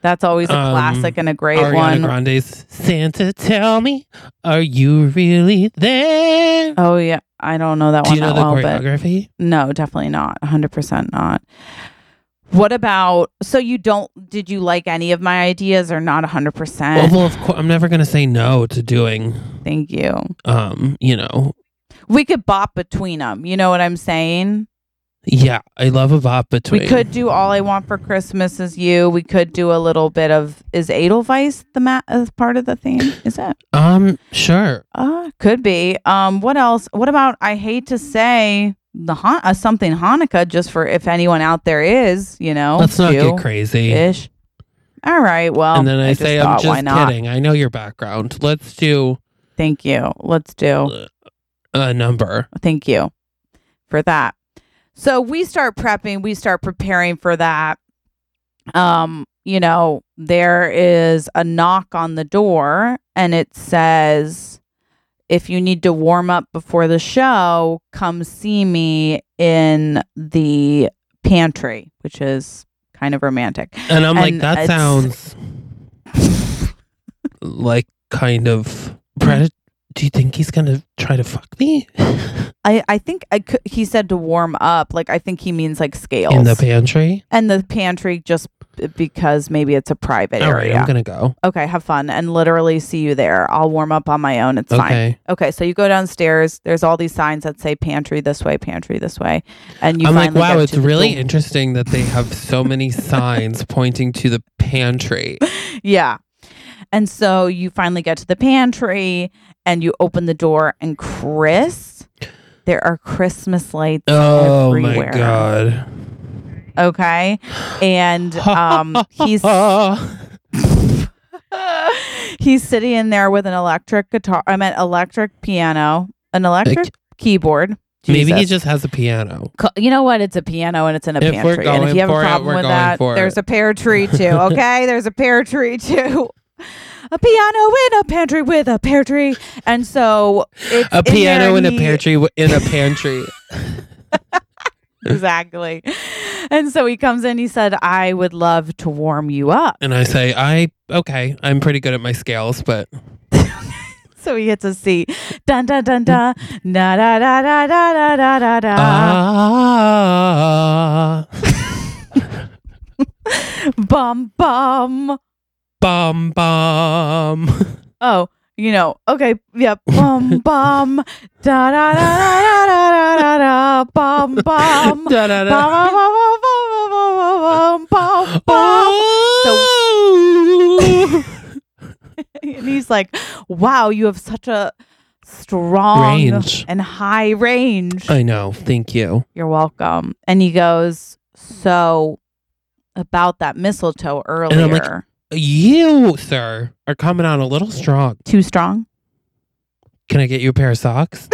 That's always a Um, classic and a great Ariana one. Grande's Santa, tell me, are you really there? Oh yeah, I don't know that Do one you know that the well, but choreography? no, definitely not. one hundred percent not. What about, so you don't, did you like any of my ideas or not one hundred percent? Well, well, of course, I'm never going to say no to doing, Thank you. um, you know, We could bop between them. You know what I'm saying? yeah, I love a bop between. We could do All I Want for Christmas Is You. We could do a little bit of, is Edelweiss the mat as part of the theme? Is it? Um, sure. Uh, could be. Um, what else? What about, I hate to say, the Han- uh, something Hanukkah, just for if anyone out there is, you know. Let's not do get crazy. Ish. All right. Well, And then I, just say, thought, I'm just why not? kidding. I know your background. Let's do Thank you. Let's do. a number. Thank you for that. So we start prepping, we start preparing for that. Um, you know, there is a knock on the door and it says, if you need to warm up before the show, come see me in the pantry, which is kind of romantic. And I'm like, And that it's- sounds like kind of pred- do you think he's gonna try to fuck me I, I think I could, he said to warm up. Like, I think he means like scales. in the pantry? And the pantry just b- because maybe it's a private All right, area. I'm gonna go. Okay, have fun and literally see you there. I'll warm up on my own. It's fine. Okay. Okay, so you go downstairs. There's all these signs that say pantry this way, pantry this way. And you I'm like, finally wow, get it's to the really door. interesting that they have so many signs pointing to the pantry. Yeah. And so you finally get to the pantry and you open the door and Chris, there are Christmas lights Oh everywhere. my god. Okay. And um he's he's sitting in there with an electric guitar. I meant electric piano, an electric Like, keyboard. maybe he Jesus. just has a piano. Co- You know what? It's a piano and it's in a If we're pantry. And if going you have a for it, problem we're with going that, for there's it. a pear tree too. Okay, there's a pear tree too. A piano in a pantry with a pear tree, and so it's A in there piano in and a he- pantry w- in a pantry. Exactly. And so he comes in. He said, "I would love to warm you up." And I say, I okay, I'm pretty good at my scales, but So he hits a C. Dun dun dun dun. Da da da da da da da da da. ah, Bum bum. bum bum. Oh, you know. Okay. Yep. Bum bum. Da da da da da da da da. Bum bum. Da, da, da. Bum bum bum bum bum. Oh. And he's like, "Wow, you have such a strong Range. and high range." I know. Thank you. You're welcome. And he goes, "So about that mistletoe earlier, I'm like, You, sir, are coming on a little strong. too strong?" Can I get you a pair of socks?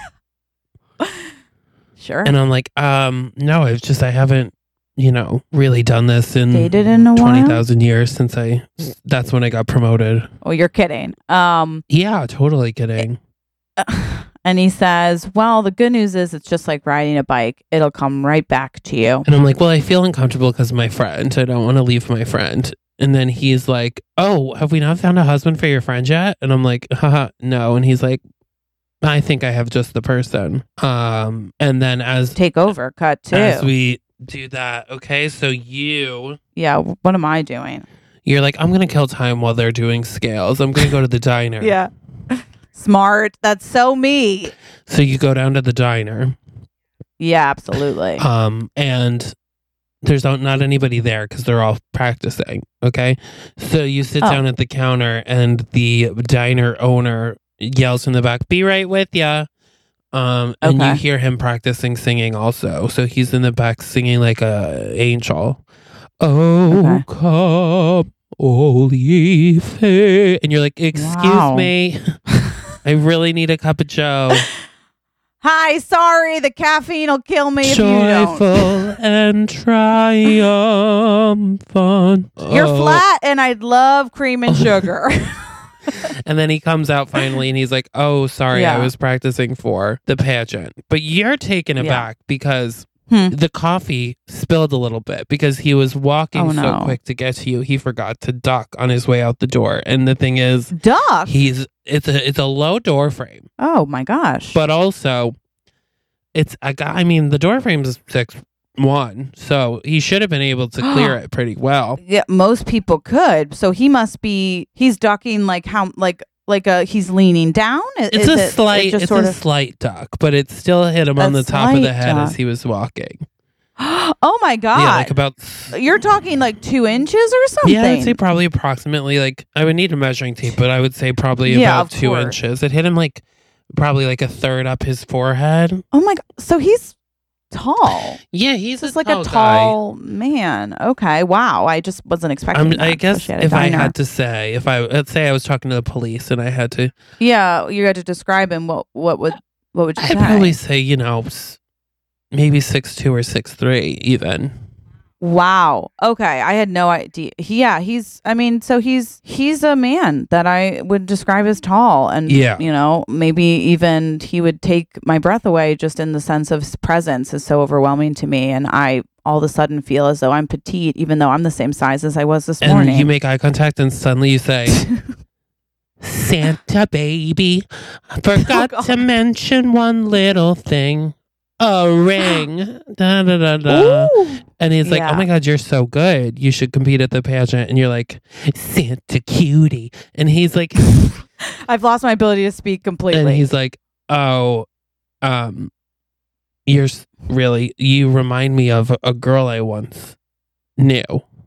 Sure. And I'm like, um, no, it's just I haven't, you know, really done this in Dated in a twenty while. thousand years since I. That's when I got promoted. Oh, you're kidding. Um, Yeah, totally kidding. and he says, "Well, the good news is it's just like riding a bike. It'll come right back to you." And I'm like, well, I feel uncomfortable because of my friend. I don't want to leave my friend. And then he's like, oh, have we not found a husband for your friend yet? And I'm like, haha, no. And he's like, I think I have just the person. Um, and then as Take over, cut two. as we do that, okay, so you Yeah. What am I doing? you're like, I'm gonna kill time while they're doing scales. I'm gonna go to the diner. Yeah. Smart. That's so me. So you go down to the diner. Yeah, absolutely. Um, and there's not not anybody there because they're all practicing. Okay, so you sit Oh. down at the counter, and the diner owner yells from the back, "Be right with ya!" Um, and you Okay. hear him practicing singing also. So he's in the back singing like a angel. Oh, Okay. come, all ye fair. And you're like, excuse Wow. me, I really need a cup of Joe. Hi, sorry, the caffeine will kill me if you don't. Joyful and triumphant. You're Oh. flat, and I'd love cream and sugar. And then he comes out finally and he's like, oh, sorry, Yeah. I was practicing for the pageant. But you're taken Yeah. aback because Hmm. the coffee spilled a little bit because he was walking Oh, no. so quick to get to you. He forgot to duck on his way out the door. And the thing is, Duck. he's it's a it's a low door frame, Oh my gosh. but also it's a guy. I mean, the door frame is six one, so he should have been able to clear it pretty well. yeah, most people could. So he must be. He's ducking like how like like a he's leaning down. I- It's is a it- slight, it just it's sort a of. slight duck, but it still hit him on A the top of the slight head as duck. he was walking. Oh my god! Yeah, like about. You're talking like two inches or something. Yeah, I'd say probably approximately like I would need a measuring tape, but I would say probably Yeah, about of two course. inches. It hit him like probably like a third up his forehead. Oh my god! So he's tall. Yeah, he's This is a like tall a tall man. Okay, wow. I just wasn't expecting. I'm, that, I guess especially at a if I diner. had to say, if I let's say I was talking to the police and I had to, yeah, you had to describe him. What what would what would you I'd say? probably say you know s- maybe six two or six three even. Wow. Okay, I had no idea. He, yeah, he's. I mean, so he's he's a man that I would describe as tall, and Yeah. you know, maybe even he would take my breath away just in the sense of his presence is so overwhelming to me, and I all of a sudden feel as though I'm petite, even though I'm the same size as I was this And morning. you make eye contact and suddenly you say, Santa baby, I forgot God. to mention one little thing. A ring. Da, da, da, da. Ooh. And he's like, Yeah. oh my God, you're so good. You should compete at the pageant. And you're like, Santa cutie. And he's like, I've lost my ability to speak completely. and he's like, oh, um, you're s- really, you remind me of a, a girl I once knew.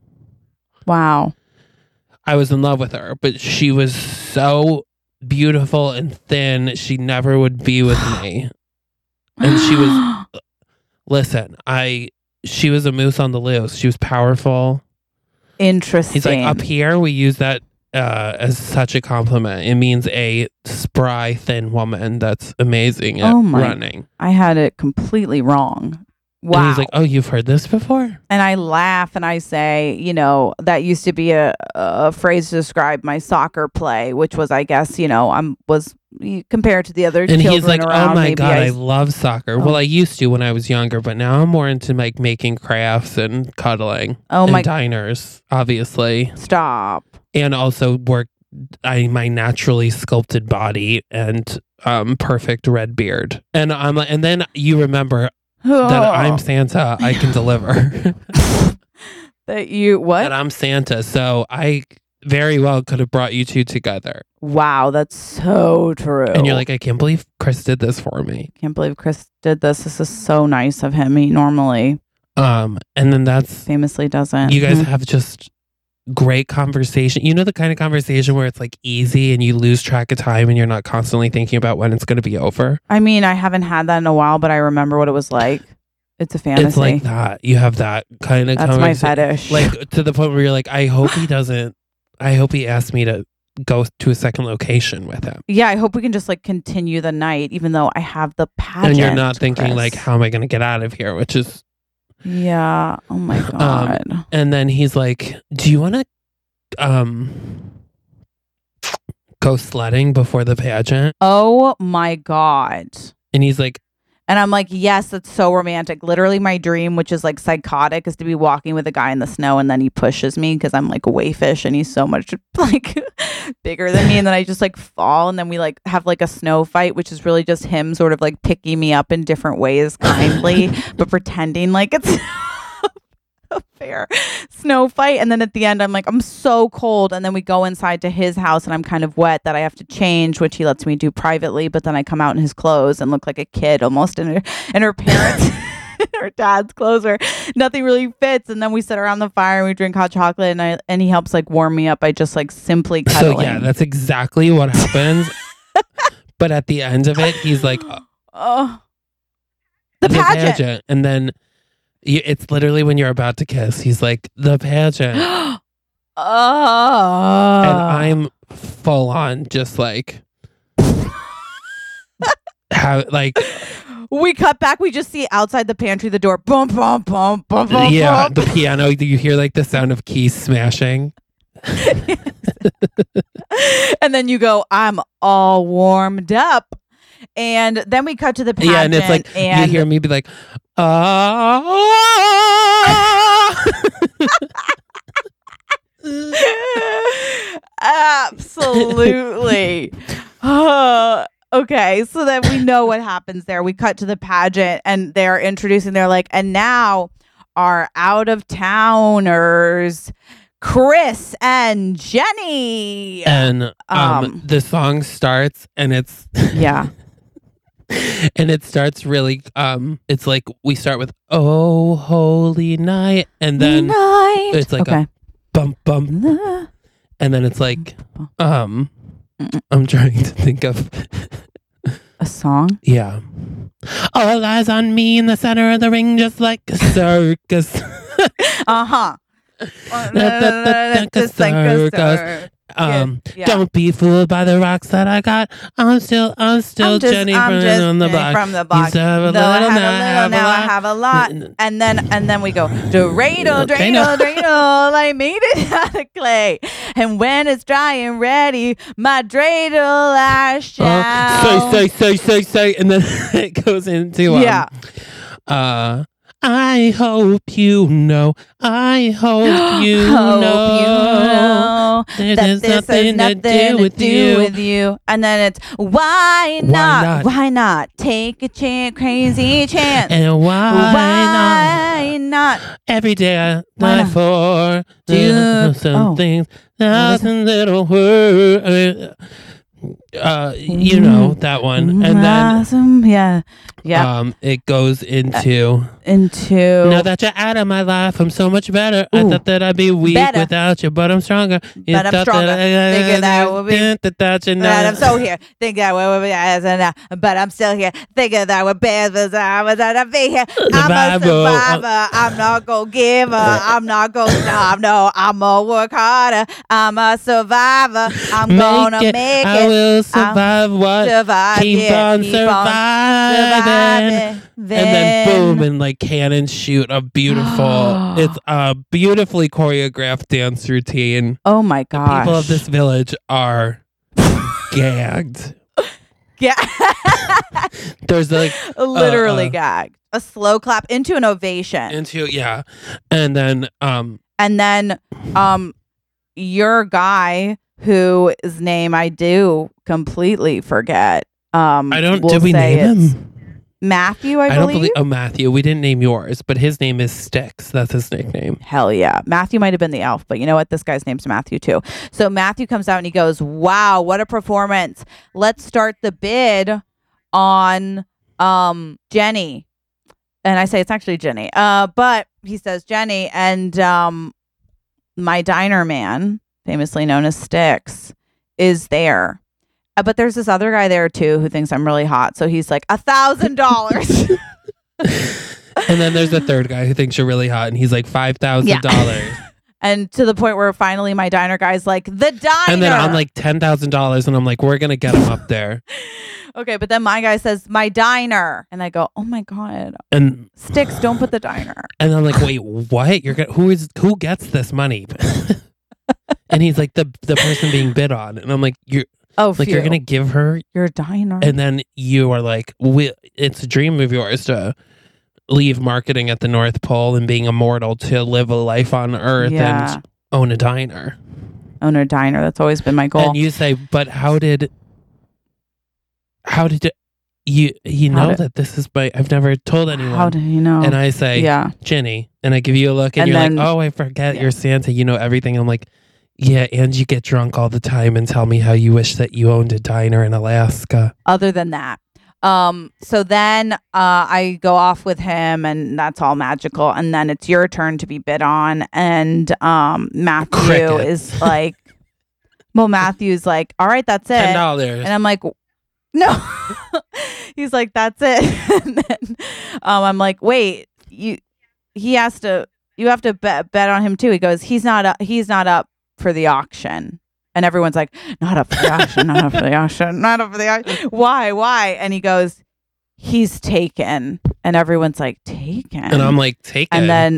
wow. I was in love with her, but she was so beautiful and thin. She never would be with me. And she was, listen, I, she was a moose on the loose. She was powerful. Interesting. He's like, up here, we use that uh, as such a compliment. It means a spry, thin woman that's amazing at Oh my- running. I had it completely wrong. Wow. And he's like, oh, you've heard this before? And I laugh and I say, you know, that used to be a, a phrase to describe my soccer play, which was, I guess, you know, I'm was compared to the other And children he's like, around. oh my maybe God, I, I, love soccer. Oh. Well, I used to when I was younger, but now I'm more into like making crafts and cuddling. oh and my, diners, obviously. stop. And also work I my naturally sculpted body and um perfect red beard. And I'm like, and then you remember that I'm Santa, I can deliver. that you what? That I'm Santa, so I very well could have brought you two together. Wow, that's so true. And you're like, I can't believe Chris did this for me. can't believe Chris did this. This is so nice of him. He normally Um, and then that's famously doesn't. you guys Mhm. have just great conversation. You know the kind of conversation where it's like easy and you lose track of time and you're not constantly thinking about when it's going to be over. I mean, I haven't had that in a while, but I remember what it was like. It's a fantasy. It's like that. You have that kind of That's my conversation. fetish. Like to the point where you're like, I hope he doesn't. I hope he asks me to go to a second location with him. yeah, I hope we can just like continue the night, even though I have the pageant. And you're not thinking Chris. like, how am I going to get out of here? Which is, Yeah. Oh my Um, god. and then he's like, do you want to um go sledding before the pageant? oh my god. And he's like, And I'm like, yes, that's so romantic. Literally, my dream, which is like psychotic, is to be walking with a guy in the snow and then he pushes me because I'm like a wayfish and he's so much like bigger than me. And then I just like fall and then we like have like a snow fight, which is really just him sort of like picking me up in different ways kindly, but pretending like it's a fair snow fight. And then at the end, I'm like, I'm so cold. And then we go inside to his house and I'm kind of wet that I have to change, which he lets me do privately. But then I come out in his clothes and look like a kid almost in her, in her parents, her dad's clothes where nothing really fits. And then we sit around the fire and we drink hot chocolate and I, and he helps like warm me up by just like simply cuddling. so yeah, that's exactly what happens. But at the end of it, he's like, uh, oh, the pageant. And then you, it's literally when you're about to kiss, he's like, the pageant. oh. And I'm full on just like, how, like, We cut back. We just see outside the pantry, the door. Boom, boom, boom, boom, boom. yeah, boom. the piano, you hear like the sound of keys smashing. And then you go, I'm all warmed up. And then we cut to the pageant. Yeah, and it's like, and you hear me be like, Absolutely. Uh, okay, so then we know what happens there. We cut to the pageant and they're introducing, they're like, and now our out of towners, Chris and Jenny. And um, Um, the song starts and it's Yeah. and it starts really um it's like we start with "Oh Holy Night" and then Night. it's like okay. a bump bump and then it's like um I'm trying to think of A song? yeah. All eyes on me in the center of the ring just like a circus. Uh-huh. Just like a circus. Um, Yeah. Don't be fooled by the rocks that I got. I'm still, I'm still I'm just- Jenny I'm from just on the Jenny block. from the block. Used to have a Though I little, had now I a little, have a now I lot. have a lot. And then and then we go, dreidel, dreidel, Dreidel. dreidel, I made it out of clay. And when it's dry and ready, my dreidel I shall. Uh, say, say, say, say, say, and then it goes into um, Yeah. Uh, I hope you know. I hope you Hope know. you know There's that this nothing has nothing to do with you. with you. And then it's why not? not? Why not? Take a chance, crazy chance. And why, not? Why not? Every day I Why die not? for Do- some oh. things, thousand little words. Uh, you know that one, and then Awesome. yeah, yeah, um, it goes into. into Now that you're out of my life, I'm so much better. I Ooh. thought that I'd be weak Better. without you, but I'm stronger. You But I'm thought stronger. That I, Thinking that would be- without you but now. I'm so here. Think that we would be as and now, but I'm still here. Thinking that we're bad, but I was gonna be here. I'm a Survivor. survivor. I'm not gonna give up. I'm not gonna stop. No, I'm gonna work harder. I'm a survivor. I'm Make gonna it. make I it. will survive. What? Survive. Keep yeah, on keep surviving. surviving. And then boom, and like cannons shoot a beautiful. It's a beautifully choreographed dance routine. Oh my The gosh. people of this village are gagged. Yeah. There's like Literally uh, gagged. A slow clap into an ovation. into yeah, and then um And then um your guy whose name I do completely forget. Um I don't. we'll Did we say name it's him? Matthew, I, I don't believe. believe. Oh, Matthew. We didn't name yours, but his name is Styx. That's his nickname. Hell yeah. Matthew might have been the elf, but you know what? This guy's name's Matthew too. So Matthew comes out and he goes, wow, what a performance. Let's start the bid on um Jenny. And I say it's actually Jenny. Uh, but he says Jenny, and um my diner man, famously known as Styx, is there. Uh, but there's this other guy there too who thinks I'm really hot. So he's like, a thousand dollars. And then there's a third guy who thinks you're really hot, and he's like five thousand dollars. And to the point where finally my diner guy's like, the diner. And then I'm like ten thousand dollars, and I'm like, we're gonna get him up there. okay, but then my guy says, my diner. And I go, oh my God. And Sticks, don't put the diner. and I'm like, wait, what? You're gonna who is who gets this money? And he's like, the the person being bid on, and I'm like, you're Oh, like, phew. you're gonna give her, Your diner. and then you are like, we, it's a dream of yours to leave marketing at the North Pole and being immortal to live a life on Earth Yeah. and own a diner. Owner diner. That's always been my goal. And you say, but how did, how did it, you, you How know did- that this is my, I've never told anyone. How do you know? And I say, yeah. Jenny, and I give you a look, and, And you're then- like, oh, I forget yeah. you're Santa. You know everything. I'm like, yeah, and you get drunk all the time and tell me how you wish that you owned a diner in Alaska. Other than that. Um, so then uh, I go off with him, and that's all magical. And then it's your turn to be bid on. And um, Matthew Cricket. is like, well, Matthew's like, all right, that's it. Ten dollars. And I'm like, no. He's like, that's it. And then um, I'm like, wait, you. He has to. You have to bet bet on him too. He goes, he's not. Up, he's not up for the auction. And everyone's like, not up for the auction, not up for the auction, not up for the auction. Why? Why? And he goes, he's taken. And everyone's like, taken. And I'm like, take it. and then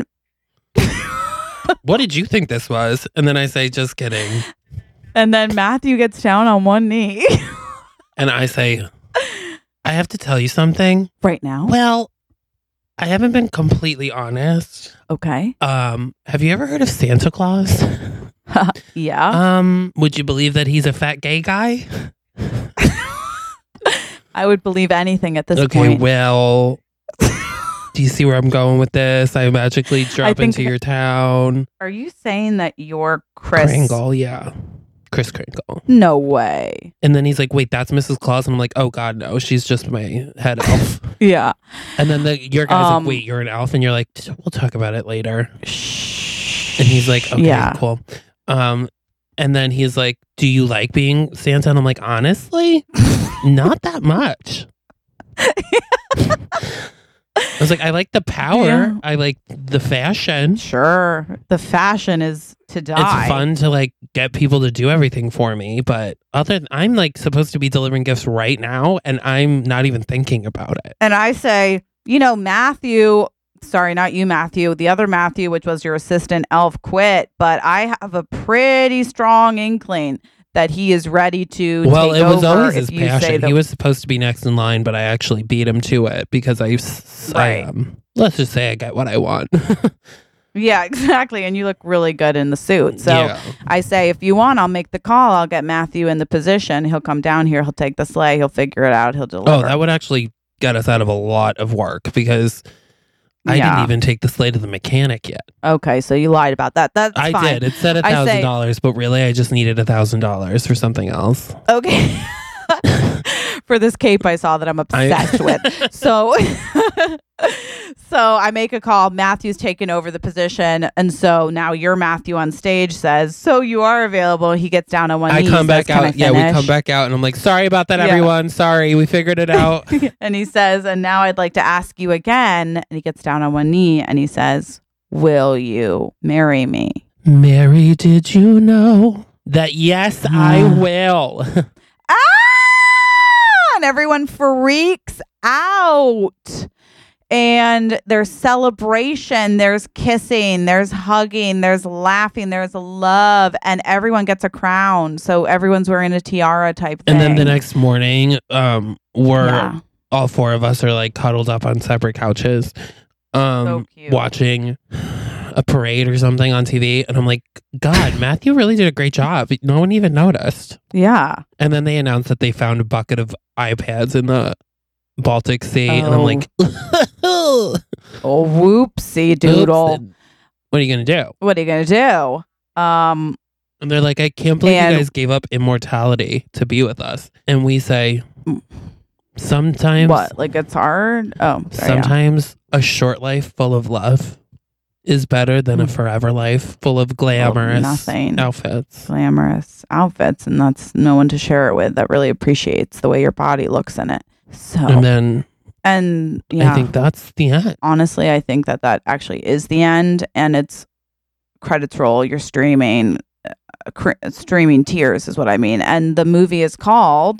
What did you think this was? And then I say, just kidding. and then Matthew gets down on one knee And I say, I have to tell you something. right now. Well, I haven't been completely honest. Okay. Um, have you ever heard of Santa Claus? Yeah. Um, would you believe that he's a fat gay guy? I would believe anything at this okay, point. well, do you see where I'm going with this? I magically drop think- into your town. Are you saying that you're Chris? Kringle, yeah. Chris Kringle. No way. And then he's like, wait, that's Missus Claus? And I'm like, oh, God, no. She's just my head elf. Yeah. And then the, your guy's Um, like, wait, you're an elf? And you're like, we'll talk about it later. Shh. And he's like, okay, Yeah. cool. Um, and then he's like, do you like being Santa? And I'm like, honestly, not that much. I was like, I like the power. Yeah. I like the fashion. Sure. The fashion is to die. It's fun to like get people to do everything for me. But other than, I'm like supposed to be delivering gifts right now, and I'm not even thinking about it. And I say, you know, Matthew, sorry, not you, Matthew, the other Matthew, which was your assistant elf, quit. But I have a pretty strong inkling that he is ready to Well, take it was over always if his you say passion. the He was supposed to be next in line, but I actually beat him to it because I, s- I, Right. um, let's just say I get what I want. Yeah, exactly. And you look really good in the suit. So Yeah. I say, if you want, I'll make the call. I'll get Matthew in the position. He'll come down here. He'll take the sleigh. He'll figure it out. He'll deliver. Oh, that would actually get us out of a lot of work because I Yeah. didn't even take the sleigh to the mechanic yet. Okay, so you lied about that. That's I fine. did. It said a I say- thousand dollars, but really I just needed a thousand dollars for something else. Okay. For this cape I saw that I'm obsessed with. So so I make a call. Matthew's taken over the position. And so now your Matthew on stage says, so you are available. He gets down on one I knee. come He says, back "Can I out. Yeah, we finish?" come back out and I'm like, sorry about that, Yeah. everyone. Sorry, we figured it out. And he says, and now I'd like to ask you again. And he gets down on one knee and he says, will you marry me? Mary, did you know that yes, I Yeah. will? Ah! And everyone freaks out. And there's celebration, there's kissing, there's hugging, there's laughing, there's love, and everyone gets a crown. So everyone's wearing a tiara type thing. And then the next morning, um, we're Yeah. all four of us are like cuddled up on separate couches, um, So cute. watching a parade or something on T V. And I'm like, God, Matthew really did a great job. No one even noticed. Yeah. And then they announced that they found a bucket of iPads in the Baltic Sea. And I'm Oh. like, Oh, whoopsie doodle. oops. What are you going to do? What are you going to do? Um, And they're like, I can't believe And- you guys gave up immortality to be with us. And we say, sometimes, what? Like it's hard? Oh, sorry, yeah. sometimes a short life full of love is better than a Mm. forever life full of glamorous nothing. outfits. Glamorous outfits, and that's no one to share it with that really appreciates the way your body looks in it. So, And then and yeah, I think that's the end. honestly, I think that that actually is the end, and it's credits roll. You're streaming, uh, cr- streaming tears is what I mean, and the movie is called.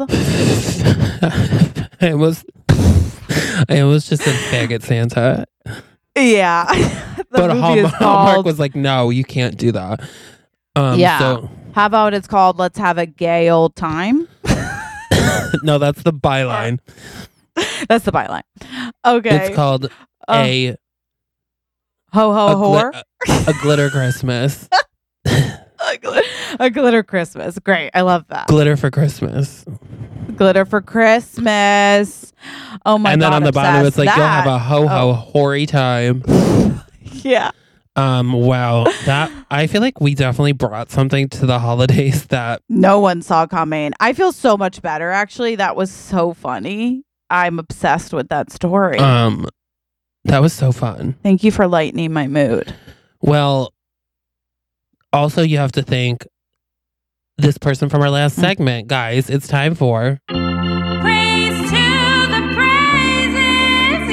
I was, I was just a faggot Santa. Yeah, the But movie Hallmark, is Hallmark called. was like, no, you can't do that. Um, Yeah. So, How about it's called "Let's Have a Gay Old Time"? no, that's the byline. That's the byline. Okay. It's called Oh, a, ho ho a, whore. glit- a glitter Christmas. a, gl- a glitter Christmas. Great. I love that. Glitter for Christmas. Glitter for Christmas. Oh my and then god. on the bottom, it's like, obsessed. you'll have a That- ho ho hoary time. Yeah. Um, wow. That, I feel like we definitely brought something to the holidays that, No one saw coming. I feel so much better actually. That was so funny. I'm obsessed with that story. um, that was so fun. Thank you for lightening my mood. Well, also, you have to thank this person from our last Mm. segment. Guys, it's time for. Praise to the praises,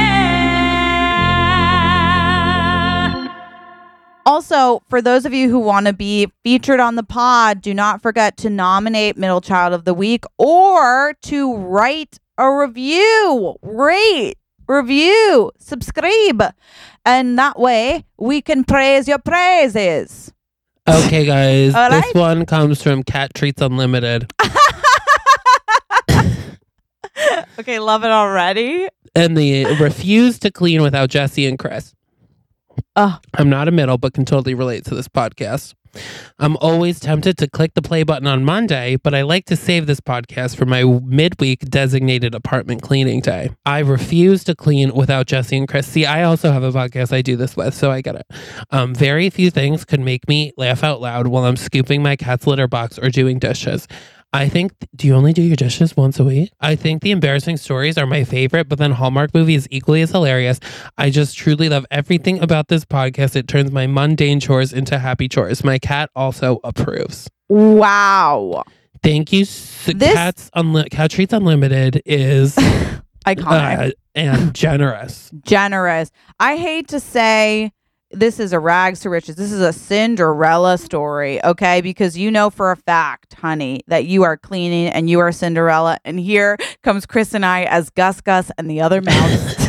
yeah. Also, for those of you who want to be featured on the pod, do not forget to nominate Middle Child of the Week or to write a review. Rate, review, subscribe. And that way we can praise your praises. Okay, guys, All this right. one comes from Cat Treats Unlimited. Okay, love it already. And they refuse to clean without Jesse and Chris. Oh. I'm not a middle, but can totally relate to this podcast. I'm always tempted to click the play button on Monday, but I like to save this podcast for my midweek designated apartment cleaning day. I refuse to clean without Jesse and Chris. See, I also have a podcast I do this with, so I get it. Um, very few things could make me laugh out loud while I'm scooping my cat's litter box or doing dishes. I think, do you only do your dishes once a week? I think the embarrassing stories are my favorite, but then Hallmark movie is equally as hilarious. I just truly love everything about this podcast. It turns my mundane chores into happy chores. My cat also approves. Wow. Thank you. S- This- Cats Unli- Cat Treats Unlimited is Iconic. uh, and generous. Generous. I hate to say this is a rags to riches. This is a Cinderella story, okay? Because you know for a fact, honey, that you are cleaning and you are Cinderella. And here comes Chris and I as Gus Gus and the other mouse.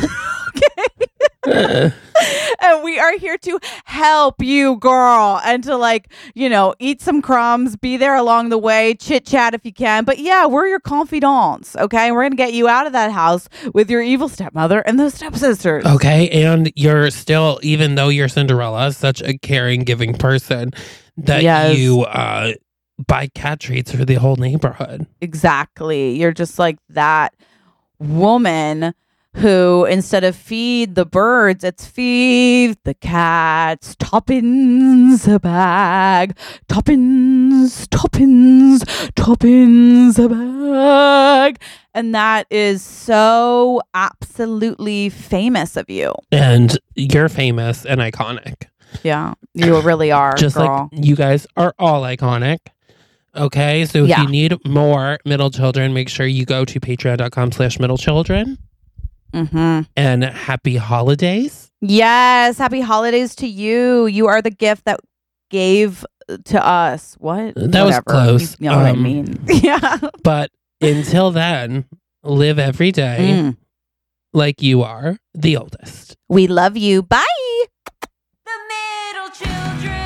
Okay? And we are here to help you, girl, and to, like, you know, eat some crumbs, be there along the way, chit chat if you can. But yeah, we're your confidants, okay? We're going to get you out of that house with your evil stepmother and those stepsisters. Okay, and you're still, even though you're Cinderella, such a caring, giving person, that Yes. you uh, buy cat treats for the whole neighborhood. Exactly. You're just like that woman who, instead of feed the birds, it's feed the cats. Toppins a bag. Toppins, toppins, toppins a bag. And that is so absolutely famous of you. And you're famous and iconic. Yeah, you really are, Just girl. like you guys are all iconic. Okay, so if Yeah. you need more middle children, make sure you go to patreon.com slash middle children. Mm-hmm. And happy holidays. Yes, happy holidays to you. You are the gift that gave to us. What? That was Whatever. close. You know what I Um, mean? Yeah. But until then, live every day Mm. like you are the oldest. We love you. Bye. The middle children.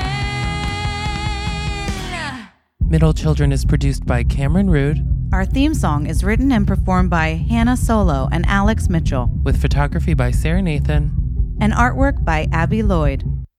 Middle Children is produced by Cameron Rood Our theme song is written and performed by Hannah Solo and Alex Mitchell, with photography by Sarah Nathan. and artwork by Abby Lloyd.